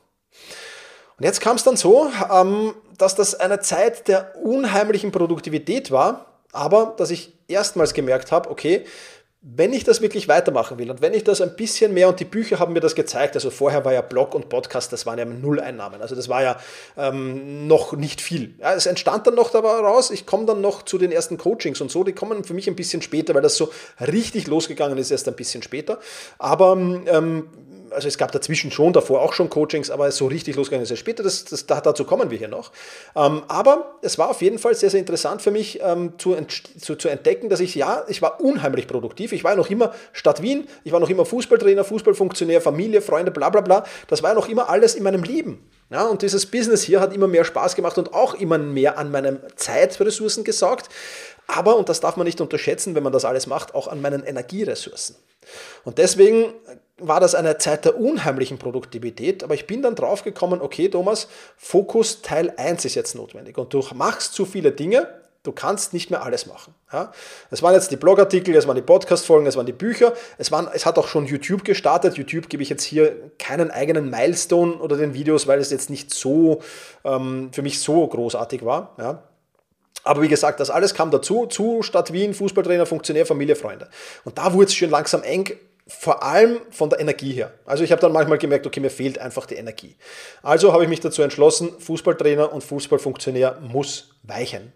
Und jetzt kam es dann so, dass das eine Zeit der unheimlichen Produktivität war, aber dass ich erstmals gemerkt habe, okay, wenn ich das wirklich weitermachen will und wenn ich das ein bisschen mehr, und die Bücher haben mir das gezeigt, also vorher war ja Blog und Podcast, das waren ja Nulleinnahmen, also das war ja ähm, noch nicht viel. Ja, es entstand dann noch daraus, ich komme dann noch zu den ersten Coachings und so, die kommen für mich ein bisschen später, weil das so richtig losgegangen ist, erst ein bisschen später, aber ähm, also es gab dazwischen schon, davor auch schon Coachings, aber so richtig losgegangen ist es später, das, das, dazu kommen wir hier noch. Ähm, aber es war auf jeden Fall sehr, sehr interessant für mich ähm, zu, zu, zu entdecken, dass ich, ja, ich war unheimlich produktiv, ich war noch immer Stadt Wien, ich war noch immer Fußballtrainer, Fußballfunktionär, Familie, Freunde, bla bla bla, das war noch immer alles in meinem Leben. Ja, und dieses Business hier hat immer mehr Spaß gemacht und auch immer mehr an meinen Zeitressourcen gesaugt, aber, und das darf man nicht unterschätzen, wenn man das alles macht, auch an meinen Energieressourcen. Und deswegen war das eine Zeit der unheimlichen Produktivität, aber ich bin dann drauf gekommen, okay Thomas, Fokus Teil eins ist jetzt notwendig und du machst zu viele Dinge, du kannst nicht mehr alles machen. Ja? Es waren jetzt die Blogartikel, es waren die Podcast-Folgen, es waren die Bücher, es, waren, es hat auch schon YouTube gestartet. YouTube gebe ich jetzt hier keinen eigenen Milestone oder den Videos, weil es jetzt nicht so ähm, für mich so großartig war. Ja? Aber wie gesagt, das alles kam dazu, zu Stadt Wien, Fußballtrainer, Funktionär, Familie, Freunde. Und da wurde es schon langsam eng, vor allem von der Energie her. Also ich habe dann manchmal gemerkt, okay, mir fehlt einfach die Energie. Also habe ich mich dazu entschlossen, Fußballtrainer und Fußballfunktionär muss weichen.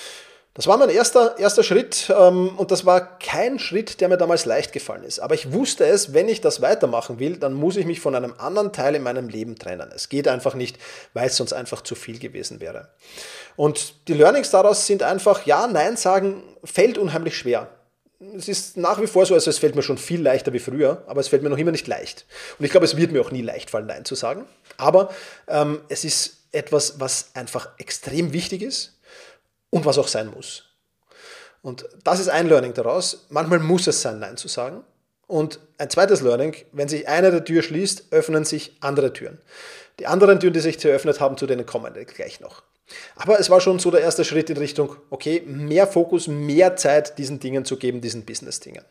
Das war mein erster, erster Schritt ähm, und das war kein Schritt, der mir damals leicht gefallen ist. Aber ich wusste es, wenn ich das weitermachen will, dann muss ich mich von einem anderen Teil in meinem Leben trennen. Es geht einfach nicht, weil es sonst einfach zu viel gewesen wäre. Und die Learnings daraus sind einfach, ja, Nein sagen fällt unheimlich schwer. Es ist nach wie vor so, also es fällt mir schon viel leichter wie früher, aber es fällt mir noch immer nicht leicht. Und ich glaube, es wird mir auch nie leicht fallen, Nein zu sagen. Aber ähm, es ist etwas, was einfach extrem wichtig ist. Und was auch sein muss. Und das ist ein Learning daraus. Manchmal muss es sein, Nein zu sagen. Und ein zweites Learning, wenn sich eine der Tür schließt, öffnen sich andere Türen. Die anderen Türen, die sich eröffnet haben, zu denen kommen wir gleich noch. Aber es war schon so der erste Schritt in Richtung, okay, mehr Fokus, mehr Zeit diesen Dingen zu geben, diesen Business-Dingen.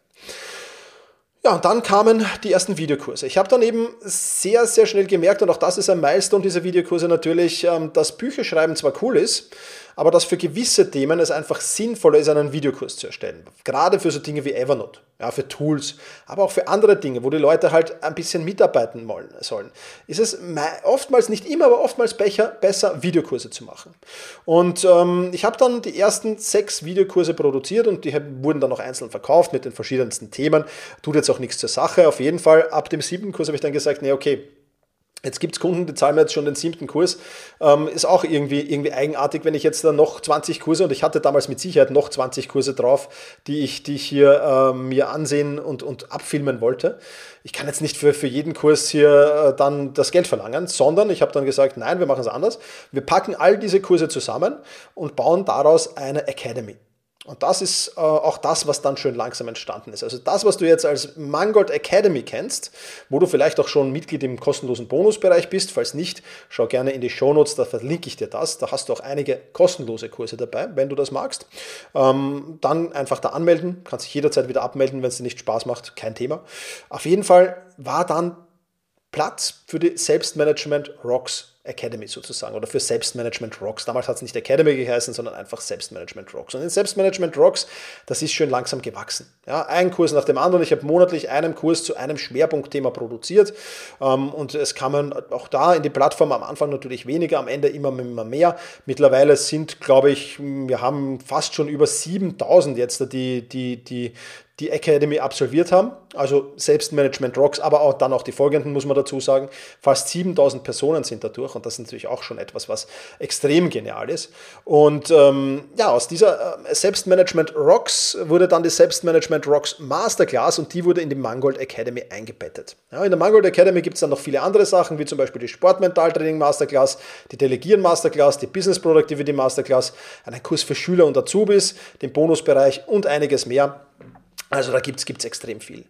Ja, und dann kamen die ersten Videokurse. Ich habe dann eben sehr, sehr schnell gemerkt, und auch das ist ein Milestone dieser Videokurse natürlich, dass Bücherschreiben zwar cool ist, aber dass für gewisse Themen es einfach sinnvoller ist, einen Videokurs zu erstellen. Gerade für so Dinge wie Evernote, ja, für Tools, aber auch für andere Dinge, wo die Leute halt ein bisschen mitarbeiten wollen, sollen. Ist es oftmals, nicht immer, aber oftmals besser, Videokurse zu machen. Und ähm, ich habe dann die ersten sechs Videokurse produziert und die wurden dann noch einzeln verkauft mit den verschiedensten Themen. Tut jetzt auch nichts zur Sache. Auf jeden Fall, ab dem siebten Kurs habe ich dann gesagt, nee, okay, jetzt gibt es Kunden, die zahlen mir jetzt schon den siebten Kurs. Ähm, ist auch irgendwie, irgendwie eigenartig, wenn ich jetzt dann noch zwanzig Kurse, und ich hatte damals mit Sicherheit noch zwanzig Kurse drauf, die ich, die ich hier äh, mir ansehen und, und abfilmen wollte. Ich kann jetzt nicht für, für jeden Kurs hier äh, dann das Geld verlangen, sondern ich habe dann gesagt, nein, wir machen es anders. Wir packen all diese Kurse zusammen und bauen daraus eine Academy. Und das ist äh, auch das, was dann schön langsam entstanden ist. Also das, was du jetzt als Mangold Academy kennst, wo du vielleicht auch schon Mitglied im kostenlosen Bonusbereich bist, falls nicht, schau gerne in die Shownotes, da verlinke ich dir das. Da hast du auch einige kostenlose Kurse dabei, wenn du das magst. Ähm, dann einfach da anmelden, kannst dich jederzeit wieder abmelden, wenn es dir nicht Spaß macht, kein Thema. Auf jeden Fall war dann Platz für die Selbstmanagement Rocks Academy sozusagen oder für Selbstmanagement Rocks. Damals hat es nicht Academy geheißen, sondern einfach Selbstmanagement Rocks. Und in Selbstmanagement Rocks, das ist schön langsam gewachsen. Ja, ein Kurs nach dem anderen. Ich habe monatlich einen Kurs zu einem Schwerpunktthema produziert ähm, und es kamen auch da in die Plattform am Anfang natürlich weniger, am Ende immer, immer mehr. Mittlerweile sind, glaube ich, wir haben fast schon über siebentausend jetzt, die, die, die die Academy absolviert haben. Also Selbstmanagement Rocks, aber auch dann auch die folgenden, muss man dazu sagen. Fast siebentausend Personen sind da durch und das ist natürlich auch schon etwas, was extrem genial ist. Und ähm, ja, aus dieser äh, Selbstmanagement Rocks wurde dann die Selbstmanagement Rocks Masterclass und die wurde in die Mangold Academy eingebettet. Ja, in der Mangold Academy gibt es dann noch viele andere Sachen, wie zum Beispiel die Sportmentaltraining Masterclass, die Delegieren Masterclass, die Business Productivity Masterclass, einen Kurs für Schüler und Azubis, den Bonusbereich und einiges mehr. Also da gibt es extrem viel.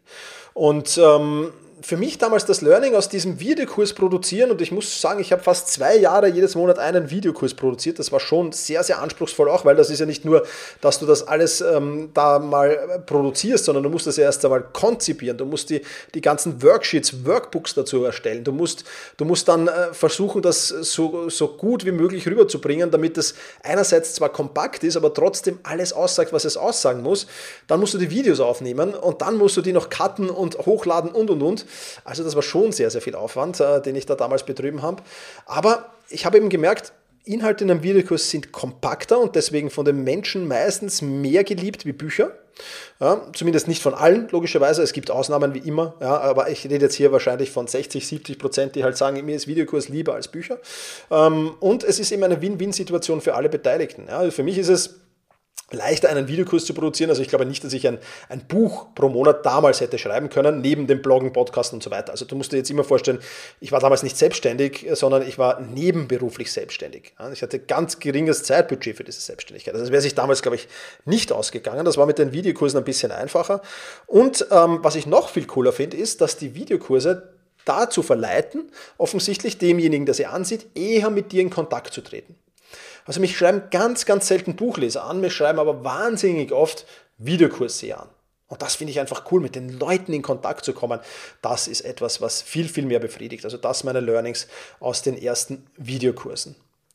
Und ähm, für mich damals das Learning aus diesem Videokurs produzieren, und ich muss sagen, ich habe fast zwei Jahre jedes Monat einen Videokurs produziert, das war schon sehr, sehr anspruchsvoll auch, weil das ist ja nicht nur, dass du das alles ähm, da mal produzierst, sondern du musst das ja erst einmal konzipieren, du musst die, die ganzen Worksheets, Workbooks dazu erstellen, du musst, du musst dann äh, versuchen, das so, so gut wie möglich rüberzubringen, damit das einerseits zwar kompakt ist, aber trotzdem alles aussagt, was es aussagen muss. Dann musst du die Videos aufnehmen und dann musst du die noch cutten und hochladen und und und. Also das war schon sehr, sehr viel Aufwand, äh, den ich da damals betrieben habe. Aber ich habe eben gemerkt, Inhalte in einem Videokurs sind kompakter und deswegen von den Menschen meistens mehr geliebt wie Bücher. Ja, zumindest nicht von allen, logischerweise. Es gibt Ausnahmen wie immer. Ja, aber ich rede jetzt hier wahrscheinlich von sechzig, siebzig Prozent, die halt sagen, mir ist Videokurs lieber als Bücher. Ähm, und es ist eben eine Win-Win-Situation für alle Beteiligten. Ja, also für mich ist es leichter, einen Videokurs zu produzieren. Also ich glaube nicht, dass ich ein, ein Buch pro Monat damals hätte schreiben können, neben dem Bloggen, Podcast und so weiter. Also du musst dir jetzt immer vorstellen, ich war damals nicht selbstständig, sondern ich war nebenberuflich selbstständig. Ich hatte ganz geringes Zeitbudget für diese Selbstständigkeit. Also das wäre sich damals, glaube ich, nicht ausgegangen. Das war mit den Videokursen ein bisschen einfacher. Und ähm, was ich noch viel cooler finde, ist, dass die Videokurse dazu verleiten, offensichtlich demjenigen, der sie ansieht, eher mit dir in Kontakt zu treten. Also mich schreiben ganz, ganz selten Buchleser an, mich schreiben aber wahnsinnig oft Videokursseher an. Und das finde ich einfach cool, mit den Leuten in Kontakt zu kommen. Das ist etwas, was viel, viel mehr befriedigt. Also das meine Learnings aus den ersten Videokursen.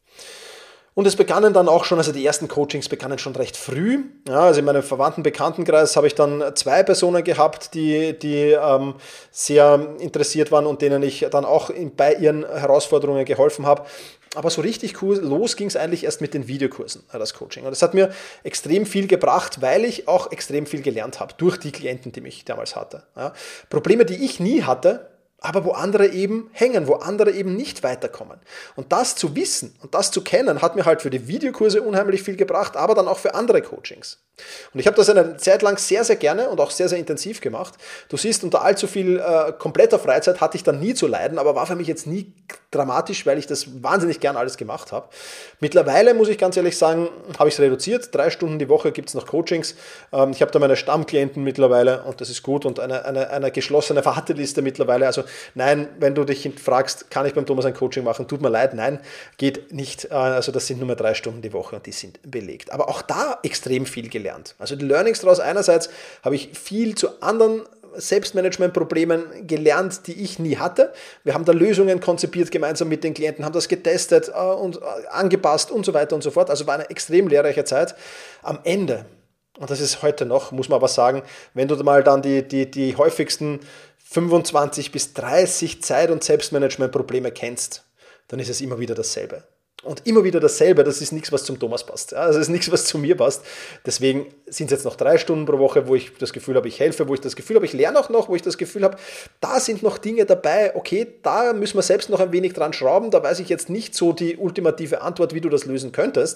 Und es begannen dann auch schon, also die ersten Coachings begannen schon recht früh. Ja, also in meinem verwandten Bekanntenkreis habe ich dann zwei Personen gehabt, die, die ähm, sehr interessiert waren und denen ich dann auch in, bei ihren Herausforderungen geholfen habe. Aber so richtig cool, los ging es eigentlich erst mit den Videokursen, das Coaching. Und das hat mir extrem viel gebracht, weil ich auch extrem viel gelernt habe durch die Klienten, die ich damals hatte. Ja, Probleme, die ich nie hatte, aber wo andere eben hängen, wo andere eben nicht weiterkommen. Und das zu wissen und das zu kennen, hat mir halt für die Videokurse unheimlich viel gebracht, aber dann auch für andere Coachings. Und ich habe das eine Zeit lang sehr, sehr gerne und auch sehr, sehr intensiv gemacht. Du siehst, unter allzu viel äh, kompletter Freizeit hatte ich dann nie zu leiden, aber war für mich jetzt nie dramatisch, weil ich das wahnsinnig gern alles gemacht habe. Mittlerweile, muss ich ganz ehrlich sagen, habe ich es reduziert. Drei Stunden die Woche gibt es noch Coachings. Ähm, ich habe da meine Stammklienten mittlerweile und das ist gut und eine, eine, eine geschlossene Warteliste mittlerweile. Also nein, wenn du dich fragst, kann ich beim Thomas ein Coaching machen? Tut mir leid, nein, geht nicht. Also das sind nur mehr drei Stunden die Woche und die sind belegt. Aber auch da extrem viel gelernt. Also die Learnings daraus, einerseits habe ich viel zu anderen Selbstmanagement-Problemen gelernt, die ich nie hatte. Wir haben da Lösungen konzipiert gemeinsam mit den Klienten, haben das getestet und angepasst und so weiter und so fort. Also war eine extrem lehrreiche Zeit. Am Ende, und das ist heute noch, muss man aber sagen, wenn du mal dann die, die, die häufigsten fünfundzwanzig bis dreißig Zeit- und Selbstmanagement-Probleme kennst, dann ist es immer wieder dasselbe. Und immer wieder dasselbe, das ist nichts, was zum Thomas passt. Ja, das ist nichts, was zu mir passt. Deswegen sind es jetzt noch drei Stunden pro Woche, wo ich das Gefühl habe, ich helfe, wo ich das Gefühl habe, ich lerne auch noch, wo ich das Gefühl habe, da sind noch Dinge dabei, okay, da müssen wir selbst noch ein wenig dran schrauben, da weiß ich jetzt nicht so die ultimative Antwort, wie du das lösen könntest.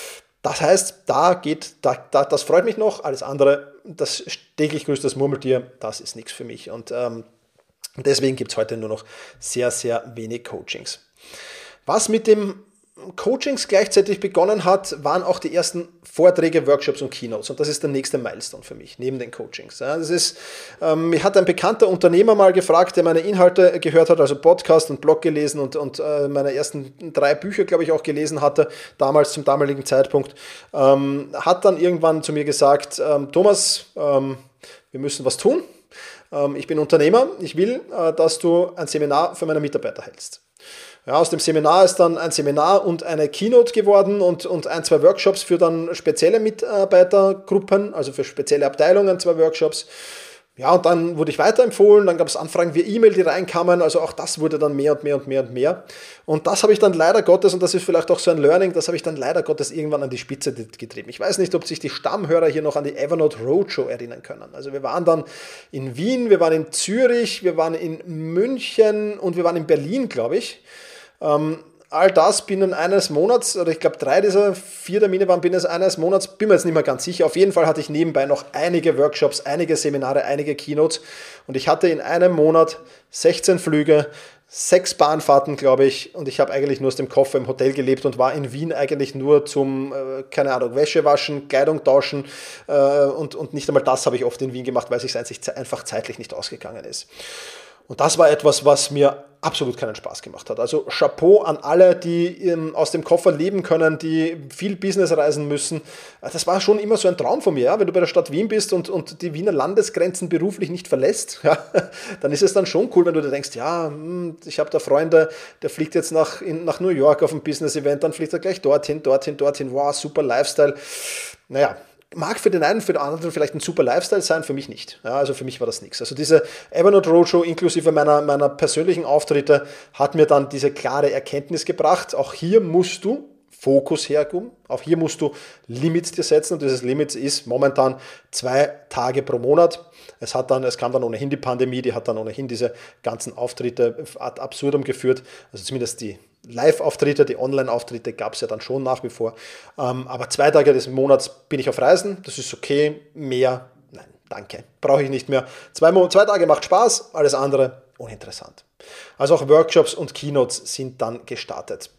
Das heißt, da geht, da, da, das freut mich noch, alles andere, das täglich grüßt das Murmeltier, das ist nichts für mich. Und ähm, deswegen gibt es heute nur noch sehr, sehr wenig Coachings. Was mit dem Coachings gleichzeitig begonnen hat, waren auch die ersten Vorträge, Workshops und Keynotes. Und das ist der nächste Milestone für mich, neben den Coachings. Ja, das ist, ähm, mich hat ein bekannter Unternehmer mal gefragt, der meine Inhalte gehört hat, also Podcast und Blog gelesen und, und äh, meine ersten drei Bücher, glaube ich, auch gelesen hatte, damals zum damaligen Zeitpunkt, ähm, hat dann irgendwann zu mir gesagt, ähm, Thomas, ähm, wir müssen was tun. Ähm, ich bin Unternehmer, ich will, äh, dass du ein Seminar für meine Mitarbeiter hältst. Ja, aus dem Seminar ist dann ein Seminar und eine Keynote geworden und, und ein, zwei Workshops für dann spezielle Mitarbeitergruppen, also für spezielle Abteilungen, zwei Workshops. Ja, und dann wurde ich weiterempfohlen, dann gab es Anfragen via E-Mail, die reinkamen, also auch das wurde dann mehr und mehr und mehr und mehr. Und das habe ich dann leider Gottes, und das ist vielleicht auch so ein Learning, das habe ich dann leider Gottes irgendwann an die Spitze getrieben. Ich weiß nicht, ob sich die Stammhörer hier noch an die Evernote Roadshow erinnern können. Also wir waren dann in Wien, wir waren in Zürich, wir waren in München und wir waren in Berlin, glaube ich. Ähm, All das binnen eines Monats, oder ich glaube drei dieser vier Termine waren binnen eines Monats, bin mir jetzt nicht mehr ganz sicher. Auf jeden Fall hatte ich nebenbei noch einige Workshops, einige Seminare, einige Keynotes und ich hatte in einem Monat sechzehn Flüge, sechs Bahnfahrten, glaube ich, und ich habe eigentlich nur aus dem Koffer im Hotel gelebt und war in Wien eigentlich nur zum, äh, keine Ahnung, Wäsche waschen, Kleidung tauschen äh, und, und nicht einmal das habe ich oft in Wien gemacht, weil es sich einfach zeitlich nicht ausgegangen ist. Und das war etwas, was mir absolut keinen Spaß gemacht hat. Also Chapeau an alle, die ähm, aus dem Koffer leben können, die viel Business reisen müssen. Das war schon immer so ein Traum von mir. Ja? Wenn du bei der Stadt Wien bist und, und die Wiener Landesgrenzen beruflich nicht verlässt, ja, dann ist es dann schon cool, wenn du dir denkst, ja, hm, ich habe da Freunde, der fliegt jetzt nach, in, nach New York auf ein Business-Event, dann fliegt er gleich dorthin, dorthin, dorthin. Wow, super Lifestyle. Naja, mag für den einen, für den anderen vielleicht ein super Lifestyle sein, für mich nicht. Ja, also für mich war das nichts. Also diese Evernote Roadshow inklusive meiner, meiner persönlichen Auftritte hat mir dann diese klare Erkenntnis gebracht. Auch hier musst du Fokus hergeben, auch hier musst du Limits dir setzen und dieses Limit ist momentan zwei Tage pro Monat. Es, hat dann, es kam dann ohnehin die Pandemie, die hat dann ohnehin diese ganzen Auftritte ad absurdum geführt, also zumindest die Live-Auftritte, die Online-Auftritte gab es ja dann schon nach wie vor. Ähm, aber zwei Tage des Monats bin ich auf Reisen, das ist okay, mehr, nein, danke, brauche ich nicht mehr. Zwei, Mo- zwei Tage macht Spaß, alles andere uninteressant. Also auch Workshops und Keynotes sind dann gestartet.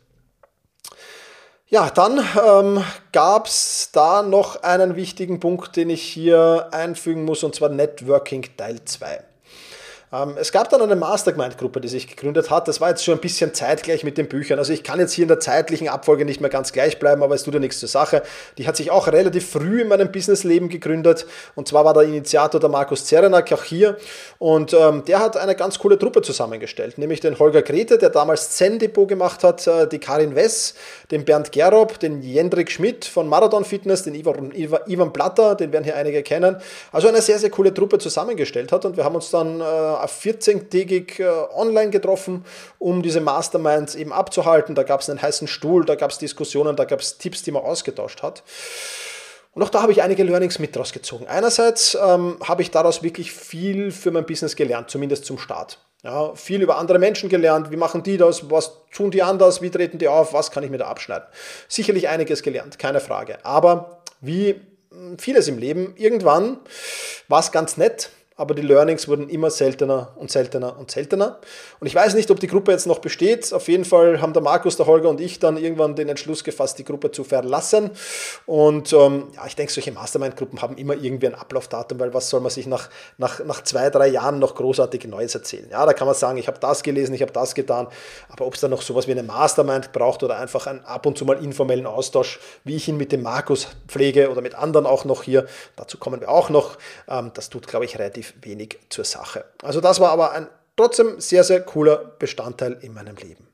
Ja, dann ähm, gab es da noch einen wichtigen Punkt, den ich hier einfügen muss, und zwar Networking Teil zwei. Es gab dann eine Mastermind-Gruppe, die sich gegründet hat. Das war jetzt schon ein bisschen zeitgleich mit den Büchern. Also ich kann jetzt hier in der zeitlichen Abfolge nicht mehr ganz gleich bleiben, aber es tut ja nichts zur Sache. Die hat sich auch relativ früh in meinem Businessleben gegründet. Und zwar war der Initiator der Markus Zerenak auch hier. Und ähm, der hat eine ganz coole Truppe zusammengestellt. Nämlich den Holger Grete, der damals Zen-Depot gemacht hat, äh, die Karin Wess, den Bernd Gerob, den Jendrik Schmidt von Marathon Fitness, den Ivan, Ivan Platter, den werden hier einige kennen. Also eine sehr, sehr coole Truppe zusammengestellt hat. Und wir haben uns dann äh, vierzehntägig äh, online getroffen, um diese Masterminds eben abzuhalten. Da gab es einen heißen Stuhl, da gab es Diskussionen, da gab es Tipps, die man ausgetauscht hat. Und auch da habe ich einige Learnings mit rausgezogen. Einerseits ähm, habe ich daraus wirklich viel für mein Business gelernt, zumindest zum Start. Ja, viel über andere Menschen gelernt, wie machen die das, was tun die anders, wie treten die auf, was kann ich mir da abschneiden. Sicherlich einiges gelernt, keine Frage. Aber wie vieles im Leben, irgendwann war es ganz nett, aber die Learnings wurden immer seltener und seltener und seltener. Und ich weiß nicht, ob die Gruppe jetzt noch besteht. Auf jeden Fall haben der Markus, der Holger und ich dann irgendwann den Entschluss gefasst, die Gruppe zu verlassen. Und ähm, ja, ich denke, solche Mastermind-Gruppen haben immer irgendwie ein Ablaufdatum, weil was soll man sich nach, nach, nach zwei, drei Jahren noch großartig Neues erzählen? Ja, da kann man sagen, ich habe das gelesen, ich habe das getan. Aber ob es da noch sowas wie eine Mastermind braucht oder einfach einen ab und zu mal informellen Austausch, wie ich ihn mit dem Markus pflege oder mit anderen auch noch hier, dazu kommen wir auch noch. Ähm, das tut, glaube ich, relativ wenig zur Sache. Also das war aber ein trotzdem sehr, sehr cooler Bestandteil in meinem Leben.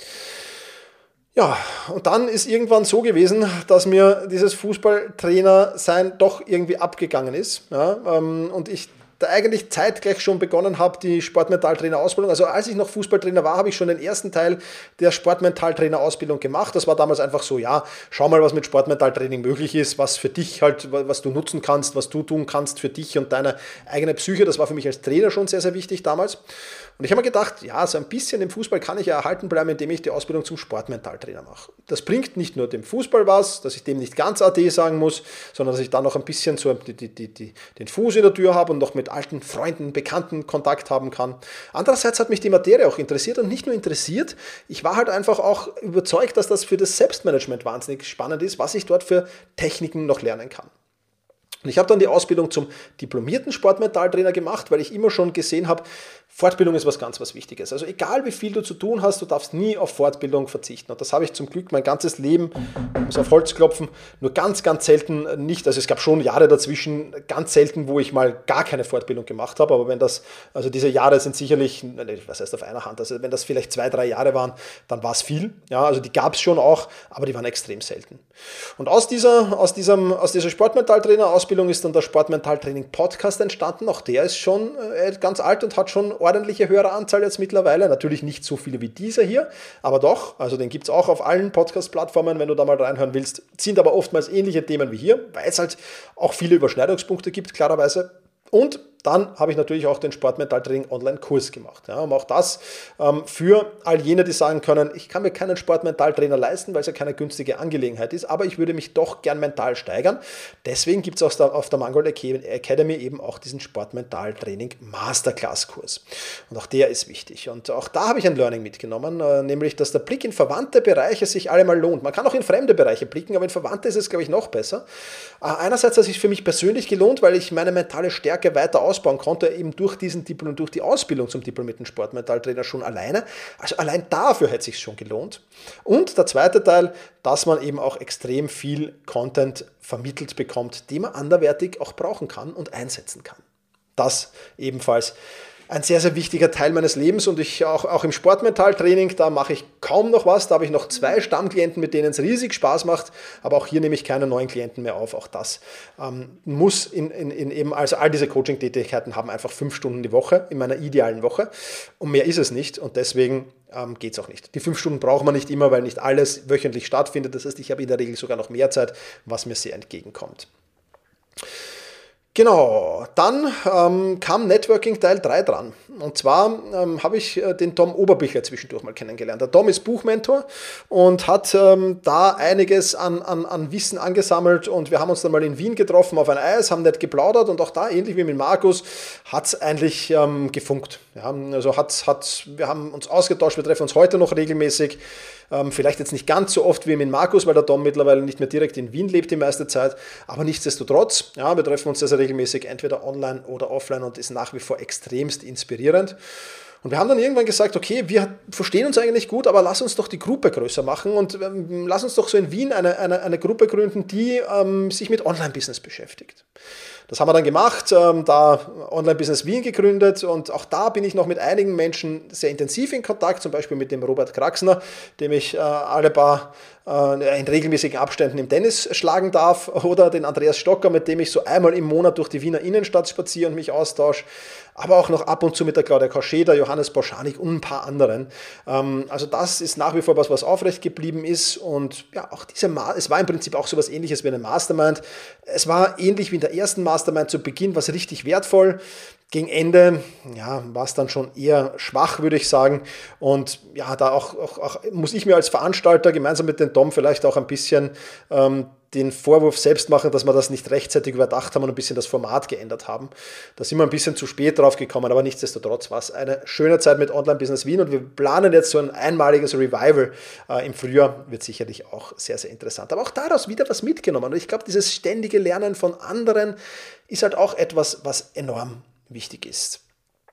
Ja, und dann ist irgendwann so gewesen, dass mir dieses Fußballtrainer-Sein doch irgendwie abgegangen ist. Ja, ähm, und ich da eigentlich zeitgleich schon begonnen habe, die Sportmentaltrainer-Ausbildung. Also als ich noch Fußballtrainer war, habe ich schon den ersten Teil der Sportmentaltrainer-Ausbildung gemacht. Das war damals einfach so, ja, schau mal, was mit Sportmentaltraining möglich ist, was für dich halt, was du nutzen kannst, was du tun kannst für dich und deine eigene Psyche. Das war für mich als Trainer schon sehr, sehr wichtig damals. Und ich habe mir gedacht, ja, so ein bisschen im Fußball kann ich ja erhalten bleiben, indem ich die Ausbildung zum Sportmentaltrainer mache. Das bringt nicht nur dem Fußball was, dass ich dem nicht ganz A D sagen muss, sondern dass ich da noch ein bisschen so die, die, die, die, den Fuß in der Tür habe und noch mit alten Freunden, Bekannten Kontakt haben kann. Andererseits hat mich die Materie auch interessiert und nicht nur interessiert, ich war halt einfach auch überzeugt, dass das für das Selbstmanagement wahnsinnig spannend ist, was ich dort für Techniken noch lernen kann. Und ich habe dann die Ausbildung zum diplomierten Sportmentaltrainer gemacht, weil ich immer schon gesehen habe, Fortbildung ist was ganz was Wichtiges. Also egal wie viel du zu tun hast, du darfst nie auf Fortbildung verzichten. Und das habe ich zum Glück mein ganzes Leben, ich muss auf Holz klopfen, nur ganz, ganz selten nicht. Also es gab schon Jahre dazwischen, ganz selten, wo ich mal gar keine Fortbildung gemacht habe. Aber wenn das, also diese Jahre sind sicherlich, was heißt auf einer Hand, also wenn das vielleicht zwei, drei Jahre waren, dann war es viel. Ja, also die gab es schon auch, aber die waren extrem selten. Und aus dieser, aus diesem, aus dieser Sportmentaltrainer-Ausbildung ist dann der Sportmentaltraining-Podcast entstanden. Auch der ist schon äh, ganz alt und hat schon ordentliche Höreranzahl jetzt mittlerweile. Natürlich nicht so viele wie dieser hier, aber doch. Also den gibt es auch auf allen Podcast-Plattformen, wenn du da mal reinhören willst. Sind aber oftmals ähnliche Themen wie hier, weil es halt auch viele Überschneidungspunkte gibt, klarerweise. Und dann habe ich natürlich auch den Sportmentaltraining Online-Kurs gemacht. Ja, um auch das ähm, für all jene, die sagen können, ich kann mir keinen Sportmentaltrainer leisten, weil es ja keine günstige Angelegenheit ist, aber ich würde mich doch gern mental steigern. Deswegen gibt es auf der Mangold Academy eben auch diesen Sportmentaltraining Masterclass-Kurs. Und auch der ist wichtig. Und auch da habe ich ein Learning mitgenommen, äh, nämlich, dass der Blick in verwandte Bereiche sich allemal lohnt. Man kann auch in fremde Bereiche blicken, aber in verwandte ist es, glaube ich, noch besser. Äh, einerseits hat es sich für mich persönlich gelohnt, weil ich meine mentale Stärke weiter ausbauen konnte, eben durch diesen Diplom und durch die Ausbildung zum diplomierten Sportmentaltrainer schon alleine. Also allein dafür hätte es sich schon gelohnt. Und der zweite Teil, dass man eben auch extrem viel Content vermittelt bekommt, den man anderweitig auch brauchen kann und einsetzen kann. Das ebenfalls ein sehr, sehr wichtiger Teil meines Lebens und ich auch, auch im Sportmentaltraining, da mache ich kaum noch was, da habe ich noch zwei Stammklienten, mit denen es riesig Spaß macht, aber auch hier nehme ich keine neuen Klienten mehr auf, auch das ähm, muss in, in, in eben, also all diese Coaching-Tätigkeiten haben einfach fünf Stunden die Woche in meiner idealen Woche und mehr ist es nicht und deswegen ähm, geht es auch nicht. Die fünf Stunden braucht man nicht immer, weil nicht alles wöchentlich stattfindet, das heißt, ich habe in der Regel sogar noch mehr Zeit, was mir sehr entgegenkommt. Genau, dann ähm, kam Networking Teil drei dran. Und zwar ähm, habe ich äh, den Tom Oberbichler zwischendurch mal kennengelernt. Der Tom ist Buchmentor und hat ähm, da einiges an, an, an Wissen angesammelt und wir haben uns dann mal in Wien getroffen auf ein Eis, haben nett geplaudert und auch da, ähnlich wie mit Markus, hat es eigentlich ähm, gefunkt. Ja, also hat, hat, wir haben uns ausgetauscht, wir treffen uns heute noch regelmäßig. Ähm, vielleicht jetzt nicht ganz so oft wie mit Markus, weil der Tom mittlerweile nicht mehr direkt in Wien lebt die meiste Zeit, aber nichtsdestotrotz, ja, wir treffen uns sehr, sehr regelmäßig, entweder online oder offline und ist nach wie vor extremst inspirierend. Und wir haben dann irgendwann gesagt, okay, wir verstehen uns eigentlich gut, aber lass uns doch die Gruppe größer machen und ähm, lass uns doch so in Wien eine, eine, eine Gruppe gründen, die ähm, sich mit Online-Business beschäftigt. Das haben wir dann gemacht, ähm, da Online-Business Wien gegründet und auch da bin ich noch mit einigen Menschen sehr intensiv in Kontakt, zum Beispiel mit dem Robert Kraxner, dem ich äh, alle paar äh, in regelmäßigen Abständen im Tennis schlagen darf, oder den Andreas Stocker, mit dem ich so einmal im Monat durch die Wiener Innenstadt spaziere und mich austausche, aber auch noch ab und zu mit der Claudia Kauscheder, Johannes Boschanik und ein paar anderen. Ähm, also das ist nach wie vor was, was aufrecht geblieben ist und ja, auch diese, Ma- es war im Prinzip auch so was Ähnliches wie eine Mastermind. Es war ähnlich wie in der ersten Mastermind zu Beginn, was richtig wertvoll. Gegen Ende ja, war es dann schon eher schwach, würde ich sagen. Und ja, da auch, auch, auch muss ich mir als Veranstalter gemeinsam mit dem Tom vielleicht auch ein bisschen ähm, den Vorwurf selbst machen, dass wir das nicht rechtzeitig überdacht haben und ein bisschen das Format geändert haben. Da sind wir ein bisschen zu spät drauf gekommen, aber nichtsdestotrotz war es eine schöne Zeit mit Online-Business Wien und wir planen jetzt so ein einmaliges Revival äh, im Frühjahr, wird sicherlich auch sehr, sehr interessant. Aber auch daraus wieder was mitgenommen und ich glaube, dieses ständige Lernen von anderen ist halt auch etwas, was enorm wichtig ist.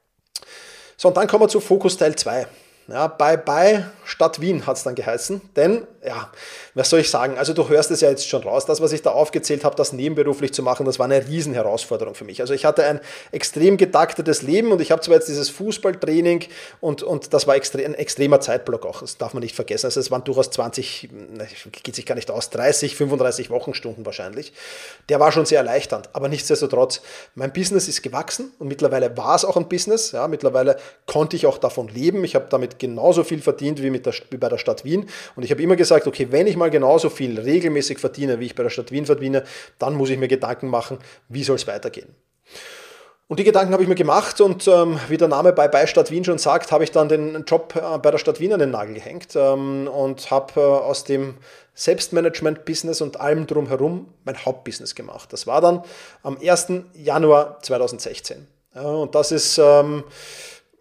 So, und dann kommen wir zu Fokus Teil zwei. Ja, Bye Bye Stadt Wien hat es dann geheißen, denn, ja, was soll ich sagen, also du hörst es ja jetzt schon raus, das, was ich da aufgezählt habe, das nebenberuflich zu machen, das war eine Riesenherausforderung für mich. Also ich hatte ein extrem getaktetes Leben und ich habe zwar jetzt dieses Fußballtraining und, und das war extre- ein extremer Zeitblock auch, das darf man nicht vergessen, also es waren durchaus zwanzig, geht sich gar nicht aus, dreißig, fünfunddreißig Wochenstunden wahrscheinlich. Der war schon sehr erleichternd, aber nichtsdestotrotz, mein Business ist gewachsen und mittlerweile war es auch ein Business, ja, mittlerweile konnte ich auch davon leben, ich habe damit genauso viel verdient wie, mit der, wie bei der Stadt Wien. Und ich habe immer gesagt, okay, wenn ich mal genauso viel regelmäßig verdiene, wie ich bei der Stadt Wien verdiene, dann muss ich mir Gedanken machen, wie soll es weitergehen. Und die Gedanken habe ich mir gemacht und ähm, wie der Name bei, bei Stadt Wien schon sagt, habe ich dann den Job äh, bei der Stadt Wien an den Nagel gehängt ähm, und habe äh, aus dem Selbstmanagement-Business und allem drumherum mein Hauptbusiness gemacht. Das war dann am ersten Januar zweitausendsechzehn. Ja, und das ist... Ähm,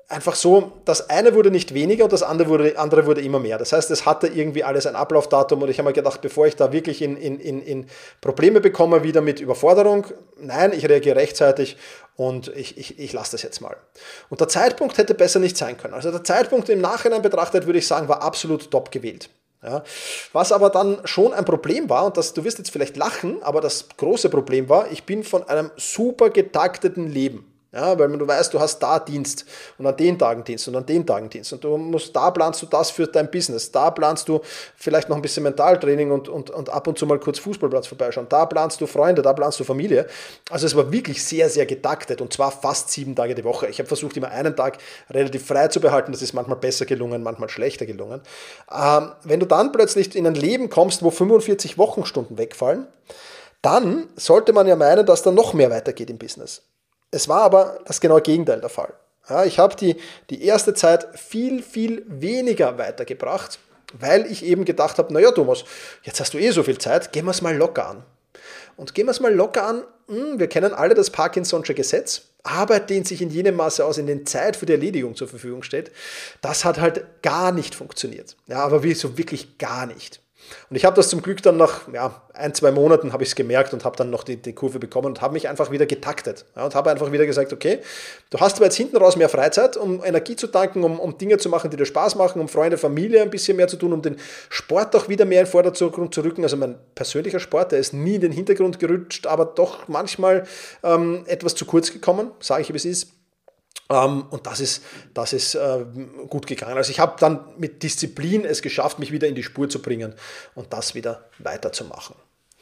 einfach so, das eine wurde nicht weniger und das andere wurde, andere wurde immer mehr. Das heißt, es hatte irgendwie alles ein Ablaufdatum und ich habe mir gedacht, bevor ich da wirklich in, in, in, in Probleme bekomme, wieder mit Überforderung, nein, ich reagiere rechtzeitig und ich, ich, ich lasse das jetzt mal. Und der Zeitpunkt hätte besser nicht sein können. Also der Zeitpunkt im Nachhinein betrachtet, würde ich sagen, war absolut top gewählt. Ja, was aber dann schon ein Problem war, und das, du wirst jetzt vielleicht lachen, aber das große Problem war, ich bin von einem super getakteten Leben. Ja, weil du weißt, du hast da Dienst und an den Tagen Dienst und an den Tagen Dienst und du musst, da planst du das für dein Business, da planst du vielleicht noch ein bisschen Mentaltraining und, und, und ab und zu mal kurz Fußballplatz vorbeischauen, da planst du Freunde, da planst du Familie. Also es war wirklich sehr, sehr getaktet und zwar fast sieben Tage die Woche. Ich habe versucht, immer einen Tag relativ frei zu behalten, das ist manchmal besser gelungen, manchmal schlechter gelungen. Ähm, wenn du dann plötzlich in ein Leben kommst, wo fünfundvierzig Wochenstunden wegfallen, dann sollte man ja meinen, dass dann noch mehr weitergeht im Business. Es war aber das genaue Gegenteil der Fall. Ja, ich habe die, die erste Zeit viel, viel weniger weitergebracht, weil ich eben gedacht habe, naja Thomas, jetzt hast du eh so viel Zeit, gehen wir es mal locker an. Und gehen wir es mal locker an, hm, wir kennen alle das Parkinson'sche Gesetz, Arbeit dehnt sich in jenem Maße aus, in den Zeit für die Erledigung zur Verfügung steht. Das hat halt gar nicht funktioniert. Ja, aber wie so wirklich gar nicht. Und ich habe das zum Glück dann nach ja, ein, zwei Monaten habe ich es gemerkt und habe dann noch die, die Kurve bekommen und habe mich einfach wieder getaktet. Ja, und habe einfach wieder gesagt, okay, du hast aber jetzt hinten raus mehr Freizeit, um Energie zu tanken, um, um Dinge zu machen, die dir Spaß machen, um Freunde, Familie ein bisschen mehr zu tun, um den Sport auch wieder mehr in den Vordergrund zu rücken. Also mein persönlicher Sport, der ist nie in den Hintergrund gerutscht, aber doch manchmal ähm, etwas zu kurz gekommen, sage ich, wie es ist. Um, und das ist, das ist äh, gut gegangen. Also ich habe dann mit Disziplin es geschafft, mich wieder in die Spur zu bringen und das wieder weiterzumachen.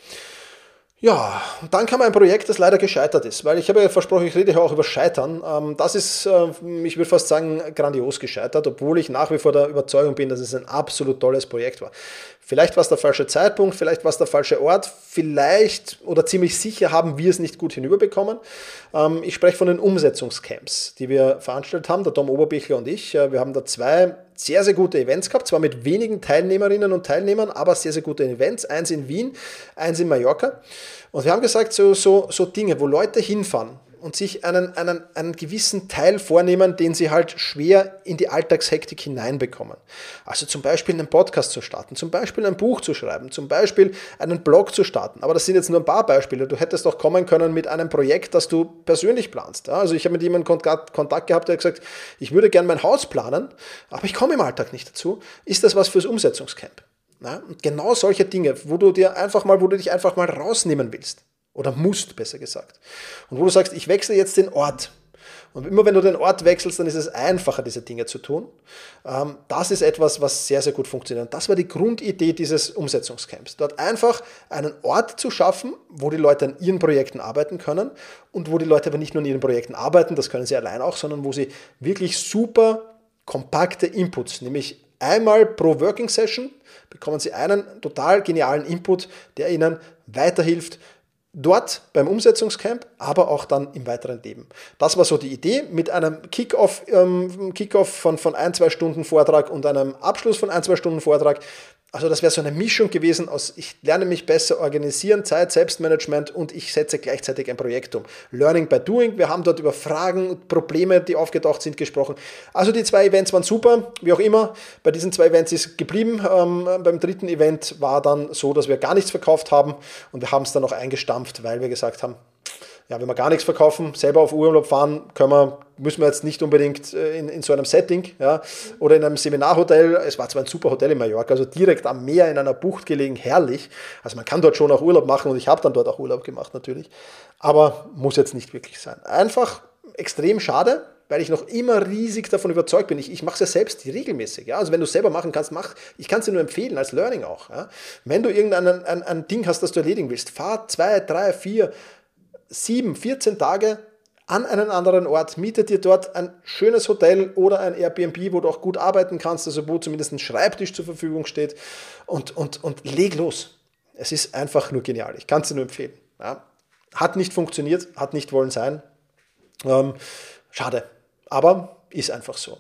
Ja, und dann kam ein Projekt, das leider gescheitert ist, weil ich habe ja versprochen, ich rede ja auch über Scheitern. Ähm, das ist, äh, ich würde fast sagen, grandios gescheitert, obwohl ich nach wie vor der Überzeugung bin, dass es ein absolut tolles Projekt war. Vielleicht war es der falsche Zeitpunkt, vielleicht war es der falsche Ort, vielleicht oder ziemlich sicher haben wir es nicht gut hinüberbekommen. Ähm, ich spreche von den Umsetzungscamps, die wir veranstaltet haben, der Tom Oberbichler und ich. Wir haben da zwei sehr, sehr gute Events gehabt, zwar mit wenigen Teilnehmerinnen und Teilnehmern, aber sehr, sehr gute Events. Eins in Wien, eins in Mallorca. Und wir haben gesagt, so, so, so Dinge, wo Leute hinfahren und sich einen, einen, einen gewissen Teil vornehmen, den sie halt schwer in die Alltagshektik hineinbekommen. Also zum Beispiel einen Podcast zu starten, zum Beispiel ein Buch zu schreiben, zum Beispiel einen Blog zu starten. Aber das sind jetzt nur ein paar Beispiele. Du hättest auch kommen können mit einem Projekt, das du persönlich planst. Also ich habe mit jemandem Kontakt gehabt, der hat gesagt, ich würde gerne mein Haus planen, aber ich komme im Alltag nicht dazu. Ist das was fürs Umsetzungscamp? Na, und genau solche Dinge, wo du dir einfach mal, wo du dich einfach mal rausnehmen willst. Oder musst, besser gesagt. Und wo du sagst, ich wechsle jetzt den Ort. Und immer wenn du den Ort wechselst, dann ist es einfacher, diese Dinge zu tun. Das ist etwas, was sehr, sehr gut funktioniert. Und das war die Grundidee dieses Umsetzungscamps. Dort einfach einen Ort zu schaffen, wo die Leute an ihren Projekten arbeiten können und wo die Leute aber nicht nur an ihren Projekten arbeiten, das können sie allein auch, sondern wo sie wirklich super kompakte Inputs, nämlich einmal pro Working Session bekommen sie einen total genialen Input, der ihnen weiterhilft, dort beim Umsetzungscamp, aber auch dann im weiteren Leben. Das war so die Idee mit einem Kick-Off, ähm, Kick-Off von, von ein, zwei Stunden Vortrag und einem Abschluss von ein, zwei Stunden Vortrag. Also das wäre so eine Mischung gewesen aus, ich lerne mich besser organisieren, Zeit, Selbstmanagement und ich setze gleichzeitig ein Projekt um. Learning by Doing, wir haben dort über Fragen, Probleme, die aufgetaucht sind, gesprochen. Also die zwei Events waren super, wie auch immer. Bei diesen zwei Events ist geblieben. Ähm, beim dritten Event war dann so, dass wir gar nichts verkauft haben und wir haben es dann auch eingestampft, weil wir gesagt haben, ja, wenn wir gar nichts verkaufen, selber auf Urlaub fahren, können wir, müssen wir jetzt nicht unbedingt in, in so einem Setting, ja, oder in einem Seminarhotel. Es war zwar ein super Hotel in Mallorca, also direkt am Meer in einer Bucht gelegen, herrlich. Also man kann dort schon auch Urlaub machen und ich habe dann dort auch Urlaub gemacht natürlich, aber muss jetzt nicht wirklich sein. Einfach extrem schade, weil ich noch immer riesig davon überzeugt bin. Ich, ich mache es ja selbst regelmäßig. Ja? Also wenn du es selber machen kannst, mach. Ich kann es dir nur empfehlen, als Learning auch. Ja? Wenn du irgendein ein, ein Ding hast, das du erledigen willst, fahr zwei, drei, vier, sieben, vierzehn Tage an einen anderen Ort, miete dir dort ein schönes Hotel oder ein Airbnb, wo du auch gut arbeiten kannst, also wo zumindest ein Schreibtisch zur Verfügung steht und, und, und leg los. Es ist einfach nur genial. Ich kann es dir nur empfehlen. Ja. Hat nicht funktioniert, hat nicht wollen sein. Ähm, schade, aber ist einfach so.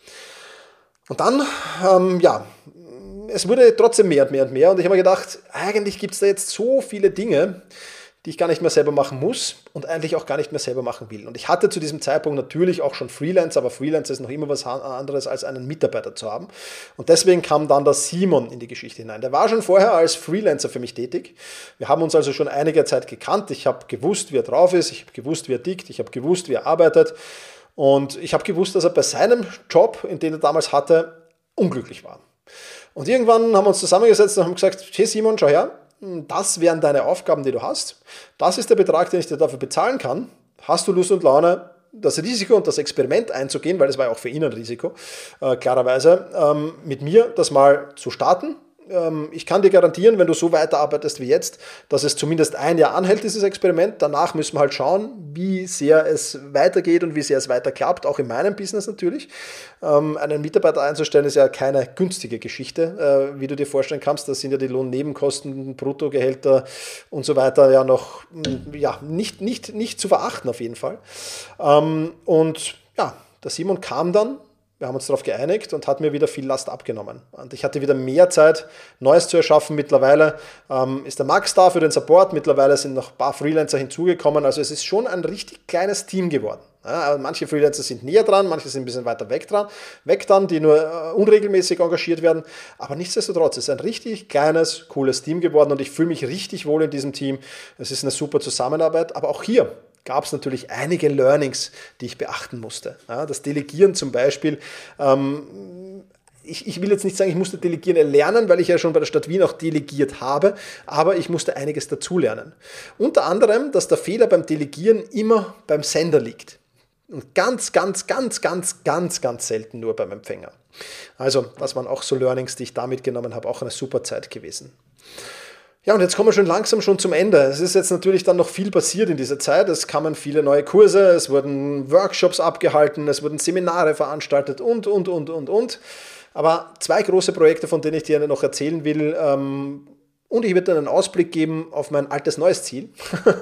Und dann, ähm, ja, es wurde trotzdem mehr und mehr und mehr und ich habe mir gedacht, eigentlich gibt es da jetzt so viele Dinge, die ich gar nicht mehr selber machen muss und eigentlich auch gar nicht mehr selber machen will. Und ich hatte zu diesem Zeitpunkt natürlich auch schon Freelancer, aber Freelancer ist noch immer was anderes als einen Mitarbeiter zu haben. Und deswegen kam dann der Simon in die Geschichte hinein. Der war schon vorher als Freelancer für mich tätig. Wir haben uns also schon einige Zeit gekannt. Ich habe gewusst, wie er drauf ist. Ich habe gewusst, wie er tickt. Ich habe gewusst, wie er arbeitet. Und ich habe gewusst, dass er bei seinem Job, in den er damals hatte, unglücklich war. Und irgendwann haben wir uns zusammengesetzt und haben gesagt, hey Simon, schau her, das wären deine Aufgaben, die du hast. Das ist der Betrag, den ich dir dafür bezahlen kann. Hast du Lust und Laune, das Risiko und das Experiment einzugehen, weil das war ja auch für ihn ein Risiko, äh, klarerweise, ähm, mit mir das mal zu starten? Ähm, ich kann dir garantieren, wenn du so weiterarbeitest wie jetzt, dass es zumindest ein Jahr anhält, dieses Experiment. Danach müssen wir halt schauen, wie sehr es weitergeht und wie sehr es weiter klappt, auch in meinem Business natürlich. Ähm, einen Mitarbeiter einzustellen ist ja keine günstige Geschichte, äh, wie du dir vorstellen kannst. Da sind ja die Lohnnebenkosten, Bruttogehälter und so weiter ja noch ja, nicht, nicht, nicht zu verachten auf jeden Fall. Ähm, und ja, der Simon kam dann. Wir haben uns darauf geeinigt und hat mir wieder viel Last abgenommen. Und ich hatte wieder mehr Zeit, Neues zu erschaffen. Mittlerweile ähm, ist der Max da für den Support. Mittlerweile sind noch ein paar Freelancer hinzugekommen. Also es ist schon ein richtig kleines Team geworden. Ja, manche Freelancer sind näher dran, manche sind ein bisschen weiter weg dran, weg dann, die nur äh, unregelmäßig engagiert werden. Aber nichtsdestotrotz, es ist ein richtig kleines, cooles Team geworden und ich fühle mich richtig wohl in diesem Team. Es ist eine super Zusammenarbeit. Aber auch hier gab es natürlich einige Learnings, die ich beachten musste. Ja, das Delegieren zum Beispiel. Ähm, ich, ich will jetzt nicht sagen, ich musste Delegieren erlernen, weil ich ja schon bei der Stadt Wien auch delegiert habe, aber ich musste einiges dazulernen. Unter anderem, dass der Fehler beim Delegieren immer beim Sender liegt. Und ganz, ganz, ganz, ganz, ganz, ganz selten nur beim Empfänger. Also, das waren auch so Learnings, die ich da mitgenommen habe. Auch eine super Zeit gewesen. Ja, und jetzt kommen wir schon langsam schon zum Ende. Es ist jetzt natürlich dann noch viel passiert in dieser Zeit. Es kamen viele neue Kurse, es wurden Workshops abgehalten, es wurden Seminare veranstaltet und, und, und, und, und. Aber zwei große Projekte, von denen ich dir noch erzählen will, ähm, und ich werde dann einen Ausblick geben auf mein altes neues Ziel.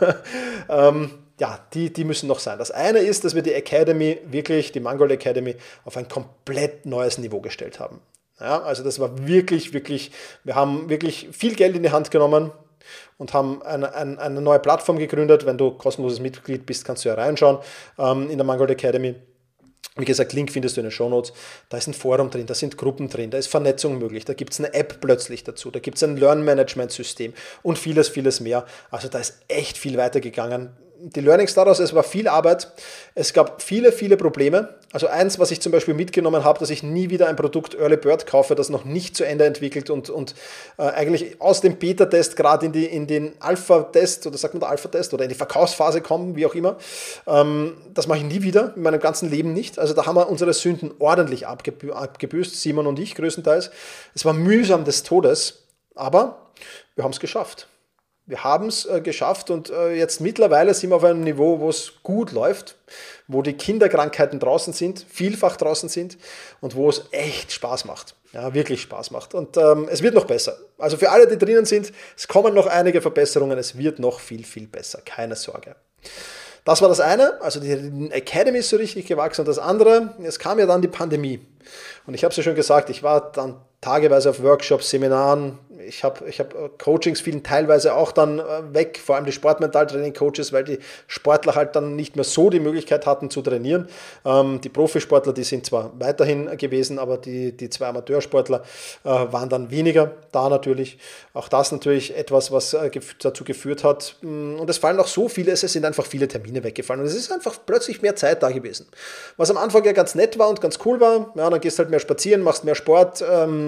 ähm, ja, die, die müssen noch sein. Das eine ist, dass wir die Academy, wirklich die Mangold Academy, auf ein komplett neues Niveau gestellt haben. Ja, also das war wirklich, wirklich, wir haben wirklich viel Geld in die Hand genommen und haben eine, eine, eine neue Plattform gegründet. Wenn du kostenloses Mitglied bist, kannst du ja reinschauen ähm, in der Mangold Academy. Wie gesagt, Link findest du in den Shownotes. Da ist ein Forum drin, da sind Gruppen drin, da ist Vernetzung möglich, da gibt es eine App plötzlich dazu, da gibt es ein Learn-Management-System und vieles, vieles mehr. Also da ist echt viel weitergegangen. Die Learnings daraus, es war viel Arbeit, es gab viele, viele Probleme. Also eins, was ich zum Beispiel mitgenommen habe, dass ich nie wieder ein Produkt Early Bird kaufe, das noch nicht zu Ende entwickelt und, und äh, eigentlich aus dem Beta-Test gerade in, die, in den Alpha-Test oder sagt man der Alpha-Test oder in die Verkaufsphase kommen, wie auch immer. Ähm, das mache ich nie wieder, in meinem ganzen Leben nicht. Also da haben wir unsere Sünden ordentlich abgebü- abgebüßt, Simon und ich größtenteils. Es war mühsam des Todes, aber wir haben es geschafft. Wir haben es äh, geschafft und äh, jetzt mittlerweile sind wir auf einem Niveau, wo es gut läuft, wo die Kinderkrankheiten draußen sind, vielfach draußen sind und wo es echt Spaß macht. Ja, wirklich Spaß macht. Und ähm, es wird noch besser. Also für alle, die drinnen sind, es kommen noch einige Verbesserungen, es wird noch viel, viel besser. Keine Sorge. Das war das eine, also die Academy ist so richtig gewachsen. Und das andere, es kam ja dann die Pandemie. Und ich habe es ja schon gesagt, ich war dann tageweise auf Workshops, Seminaren. Ich habe ich hab Coachings, vielen teilweise auch dann weg, vor allem die Sportmentaltraining-Coaches, weil die Sportler halt dann nicht mehr so die Möglichkeit hatten zu trainieren. Ähm, die Profisportler, die sind zwar weiterhin gewesen, aber die, die zwei Amateursportler äh, waren dann weniger da natürlich. Auch das natürlich etwas, was äh, gef- dazu geführt hat. Und es fallen auch so viele, es sind einfach viele Termine weggefallen. Und es ist einfach plötzlich mehr Zeit da gewesen. Was am Anfang ja ganz nett war und ganz cool war, ja, dann gehst halt mehr spazieren, machst mehr Sport,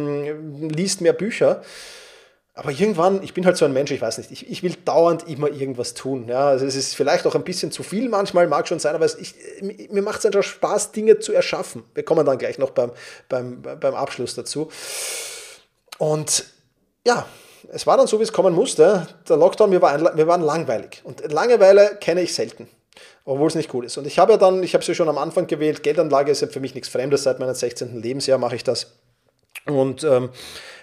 ähm, liest mehr Bücher. Aber irgendwann, ich bin halt so ein Mensch, ich weiß nicht, ich, ich will dauernd immer irgendwas tun. Ja, also es ist vielleicht auch ein bisschen zu viel manchmal, mag schon sein, aber es, ich, mir macht es einfach Spaß, Dinge zu erschaffen. Wir kommen dann gleich noch beim, beim, beim Abschluss dazu. Und ja, es war dann so, wie es kommen musste. Der Lockdown, wir waren, wir waren langweilig. Und Langeweile kenne ich selten, obwohl es nicht cool ist. Und ich habe ja dann, ich habe es ja schon am Anfang gewählt, Geldanlage ist ja für mich nichts Fremdes, seit meinem sechzehnten Lebensjahr mache ich das. Und ähm,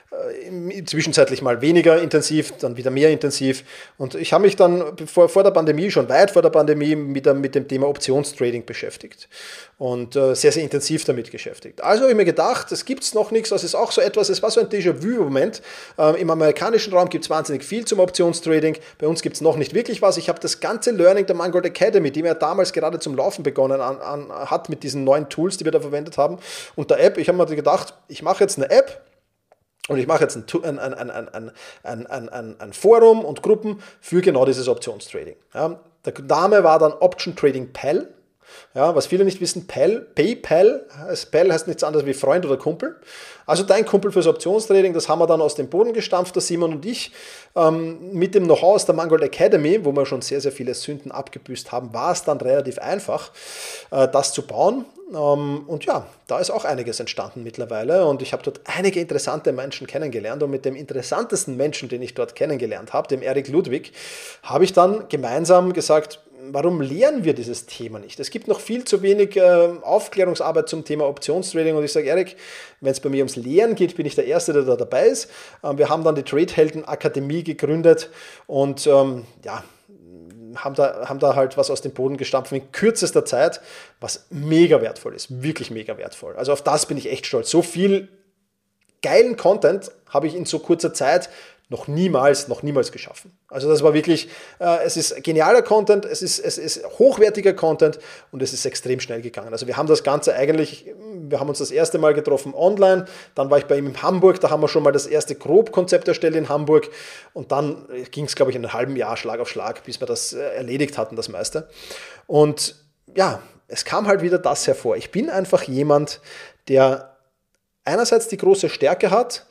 äh, zwischenzeitlich mal weniger intensiv, dann wieder mehr intensiv. Und ich habe mich dann vor, vor der Pandemie, schon weit vor der Pandemie, mit, mit dem Thema Optionstrading beschäftigt und äh, sehr, sehr intensiv damit beschäftigt. Also habe ich mir gedacht, es gibt noch nichts, das ist auch so etwas, es war so ein Déjà-vu-Moment. Äh, Im amerikanischen Raum gibt es wahnsinnig viel zum Optionstrading, bei uns gibt es noch nicht wirklich was. Ich habe das ganze Learning der Mangold Academy, die mir damals gerade zum Laufen begonnen an, an, hat mit diesen neuen Tools, die wir da verwendet haben, und der App, ich habe mir gedacht, ich mache jetzt eine App, und ich mache jetzt ein, ein, ein, ein, ein, ein, ein, ein Forum und Gruppen für genau dieses Optionstrading. Ja, der Name war dann Option Trading Pal. Ja, was viele nicht wissen, Pal, PayPal, Pal heißt nichts anderes wie Freund oder Kumpel. Also dein Kumpel fürs Optionstrading, das haben wir dann aus dem Boden gestampft, der Simon und ich. Ähm, mit dem Know-how aus der Mangold Academy, wo wir schon sehr, sehr viele Sünden abgebüßt haben, war es dann relativ einfach, äh, das zu bauen. Ähm, und ja, da ist auch einiges entstanden mittlerweile und ich habe dort einige interessante Menschen kennengelernt und mit dem interessantesten Menschen, den ich dort kennengelernt habe, dem Erik Ludwig, habe ich dann gemeinsam gesagt, warum lehren wir dieses Thema nicht? Es gibt noch viel zu wenig äh, Aufklärungsarbeit zum Thema Optionstrading und ich sage, Erik, wenn es bei mir ums Lehren geht, bin ich der Erste, der da dabei ist. Ähm, wir haben dann die Tradehelden Akademie gegründet und ähm, ja, haben da, haben da halt was aus dem Boden gestampft in kürzester Zeit, was mega wertvoll ist, wirklich mega wertvoll. Also auf das bin ich echt stolz. So viel geilen Content habe ich in so kurzer Zeit noch niemals, noch niemals geschaffen. Also das war wirklich, äh, es ist genialer Content, es ist, es ist hochwertiger Content und es ist extrem schnell gegangen. Also wir haben das Ganze eigentlich, wir haben uns das erste Mal getroffen online, dann war ich bei ihm in Hamburg, da haben wir schon mal das erste Grobkonzept erstellt in Hamburg und dann ging es, glaube ich, in einem halben Jahr Schlag auf Schlag, bis wir das erledigt hatten, das meiste. Und ja, es kam halt wieder das hervor. Ich bin einfach jemand, der einerseits die große Stärke hat,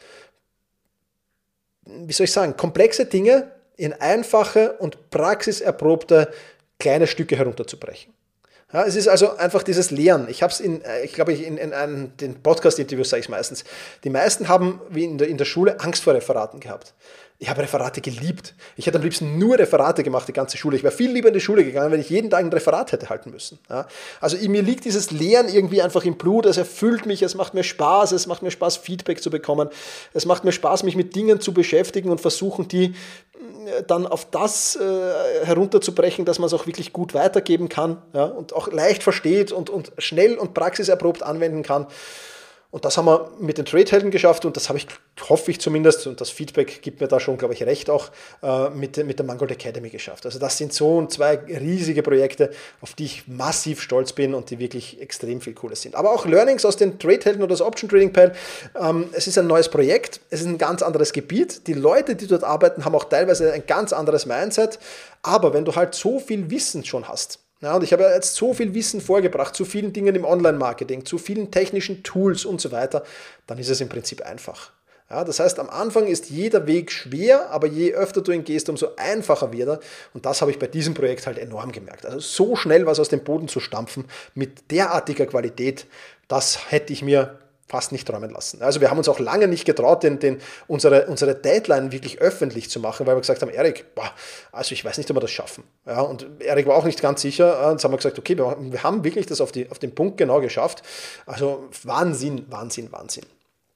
wie soll ich sagen, komplexe Dinge in einfache und praxiserprobte kleine Stücke herunterzubrechen. Ja, es ist also einfach dieses Lehren. Ich habe es in, ich glaube, in, in, in den Podcast-Interviews sage ich es meistens. Die meisten haben, wie in der, in der Schule, Angst vor Referaten gehabt. Ich habe Referate geliebt. Ich hätte am liebsten nur Referate gemacht, die ganze Schule. Ich wäre viel lieber in die Schule gegangen, wenn ich jeden Tag ein Referat hätte halten müssen. Ja, also in mir liegt dieses Lehren irgendwie einfach im Blut. Es erfüllt mich, es macht mir Spaß, es macht mir Spaß, Feedback zu bekommen. Es macht mir Spaß, mich mit Dingen zu beschäftigen und versuchen, die dann auf das äh, herunterzubrechen, dass man es auch wirklich gut weitergeben kann, ja, und auch leicht versteht und, und schnell und praxiserprobt anwenden kann. Und das haben wir mit den Tradehelden geschafft und das habe ich, hoffe ich zumindest, und das Feedback gibt mir da schon, glaube ich, recht auch, äh, mit, mit der Mangold Academy geschafft. Also das sind so zwei riesige Projekte, auf die ich massiv stolz bin und die wirklich extrem viel Cooles sind. Aber auch Learnings aus den Tradehelden oder das Option Trading Pal. Ähm, es ist ein neues Projekt, es ist ein ganz anderes Gebiet. Die Leute, die dort arbeiten, haben auch teilweise ein ganz anderes Mindset. Aber wenn du halt so viel Wissen schon hast, ja, und ich habe jetzt so viel Wissen vorgebracht zu vielen Dingen im Online-Marketing, zu vielen technischen Tools und so weiter, dann ist es im Prinzip einfach. Ja, das heißt, am Anfang ist jeder Weg schwer, aber je öfter du ihn gehst, umso einfacher wird er. Und das habe ich bei diesem Projekt halt enorm gemerkt. Also so schnell was aus dem Boden zu stampfen, mit derartiger Qualität, das hätte ich mir fast nicht träumen lassen. Also wir haben uns auch lange nicht getraut, den, den, unsere, unsere Deadline wirklich öffentlich zu machen, weil wir gesagt haben, Erik, boah, also ich weiß nicht, ob wir das schaffen. Ja, und Erik war auch nicht ganz sicher. Und jetzt haben wir gesagt, okay, wir, wir haben wirklich das auf, die, auf den Punkt genau geschafft. Also Wahnsinn, Wahnsinn, Wahnsinn.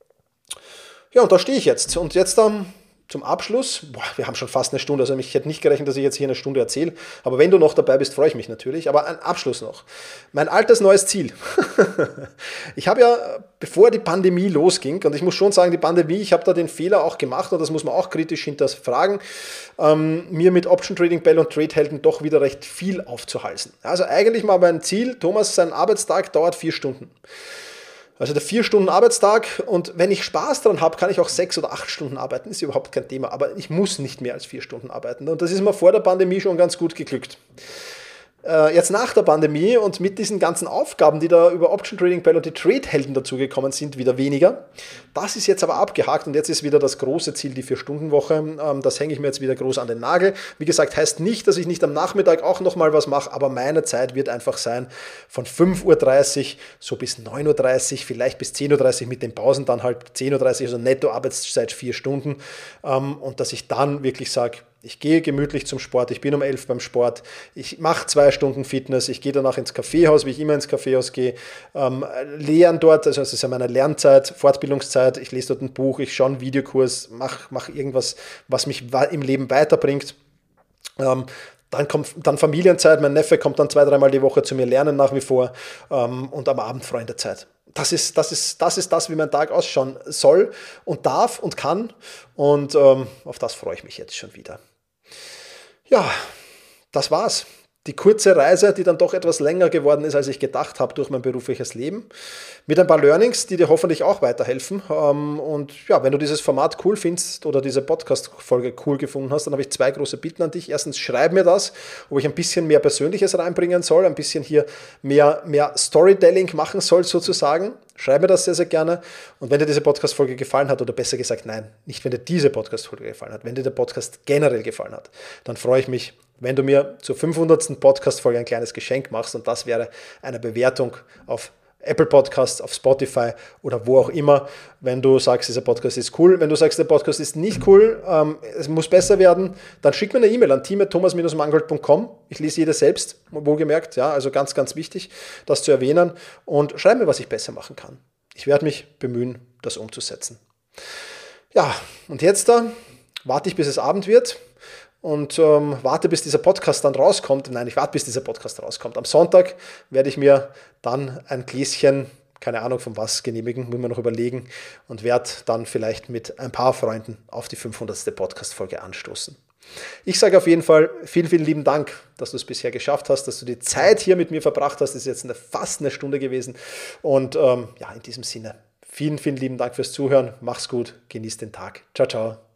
Ja, und da stehe ich jetzt. Und jetzt dann zum Abschluss, boah, wir haben schon fast eine Stunde, also ich hätte nicht gerechnet, dass ich jetzt hier eine Stunde erzähle, aber wenn du noch dabei bist, freue ich mich natürlich, aber ein Abschluss noch. Mein altes neues Ziel. Ich habe ja, bevor die Pandemie losging, und ich muss schon sagen, die Pandemie, ich habe da den Fehler auch gemacht, und das muss man auch kritisch hinterfragen, ähm, mir mit Option Trading Pal und Tradehelden doch wieder recht viel aufzuhalsen. Also eigentlich mal mein Ziel, Thomas, sein Arbeitstag dauert vier Stunden. Also der vier Stunden Arbeitstag, und wenn ich Spaß daran habe, kann ich auch sechs oder acht Stunden arbeiten, ist überhaupt kein Thema, aber ich muss nicht mehr als vier Stunden arbeiten und das ist mir vor der Pandemie schon ganz gut geglückt. Jetzt nach der Pandemie und mit diesen ganzen Aufgaben, die da über Option Trading Pal und die Tradehelden dazugekommen sind, wieder weniger. Das ist jetzt aber abgehakt und jetzt ist wieder das große Ziel, die vier-Stunden-Woche. Das hänge ich mir jetzt wieder groß an den Nagel. Wie gesagt, heißt nicht, dass ich nicht am Nachmittag auch nochmal was mache, aber meine Zeit wird einfach sein von fünf Uhr dreißig so bis neun Uhr dreißig, vielleicht bis zehn Uhr dreißig mit den Pausen, dann halt zehn Uhr dreißig, also Netto-Arbeitszeit vier Stunden. Und dass ich dann wirklich sage, Ich gehe gemütlich zum Sport, ich bin um elf beim Sport, ich mache zwei Stunden Fitness, ich gehe danach ins Kaffeehaus, wie ich immer ins Kaffeehaus gehe, ähm, lerne dort, also es ist ja meine Lernzeit, Fortbildungszeit, ich lese dort ein Buch, ich schaue einen Videokurs, mache mach irgendwas, was mich im Leben weiterbringt. Ähm, Dann kommt dann Familienzeit, mein Neffe kommt dann zwei, dreimal die Woche zu mir lernen nach wie vor ähm, und am Abend Freundezeit. Das ist, das, ist, das ist das, wie mein Tag ausschauen soll und darf und kann und ähm, auf das freue ich mich jetzt schon wieder. Ja, das war's. Die kurze Reise, die dann doch etwas länger geworden ist, als ich gedacht habe durch mein berufliches Leben. Mit ein paar Learnings, die dir hoffentlich auch weiterhelfen. Und ja, wenn du dieses Format cool findest oder diese Podcast-Folge cool gefunden hast, dann habe ich zwei große Bitten an dich. Erstens, schreib mir das, ob ich ein bisschen mehr Persönliches reinbringen soll, ein bisschen hier mehr, mehr Storytelling machen soll sozusagen. Schreib mir das sehr, sehr gerne. Und wenn dir diese Podcast-Folge gefallen hat, oder besser gesagt, nein, nicht wenn dir diese Podcast-Folge gefallen hat, wenn dir der Podcast generell gefallen hat, dann freue ich mich, wenn du mir zur fünfhundertsten Podcast-Folge ein kleines Geschenk machst. Und das wäre eine Bewertung auf Apple Podcasts, auf Spotify oder wo auch immer. Wenn du sagst, dieser Podcast ist cool. Wenn du sagst, der Podcast ist nicht cool, ähm, es muss besser werden, dann schick mir eine E-Mail an team at thomas dash mangold punkt com. Ich lese jede selbst, wohlgemerkt. Ja, also ganz, ganz wichtig, das zu erwähnen. Und schreib mir, was ich besser machen kann. Ich werde mich bemühen, das umzusetzen. Ja, und jetzt dann warte ich, bis es Abend wird. Und ähm, warte, bis dieser Podcast dann rauskommt. Nein, ich warte, bis dieser Podcast rauskommt. Am Sonntag werde ich mir dann ein Gläschen, keine Ahnung von was, genehmigen, muss man noch überlegen, und werde dann vielleicht mit ein paar Freunden auf die fünfhundertste Podcast-Folge anstoßen. Ich sage auf jeden Fall vielen, vielen lieben Dank, dass du es bisher geschafft hast, dass du die Zeit hier mit mir verbracht hast. Das ist jetzt eine, fast eine Stunde gewesen. Und ähm, ja, in diesem Sinne, vielen, vielen lieben Dank fürs Zuhören. Mach's gut, genieß den Tag. Ciao, ciao.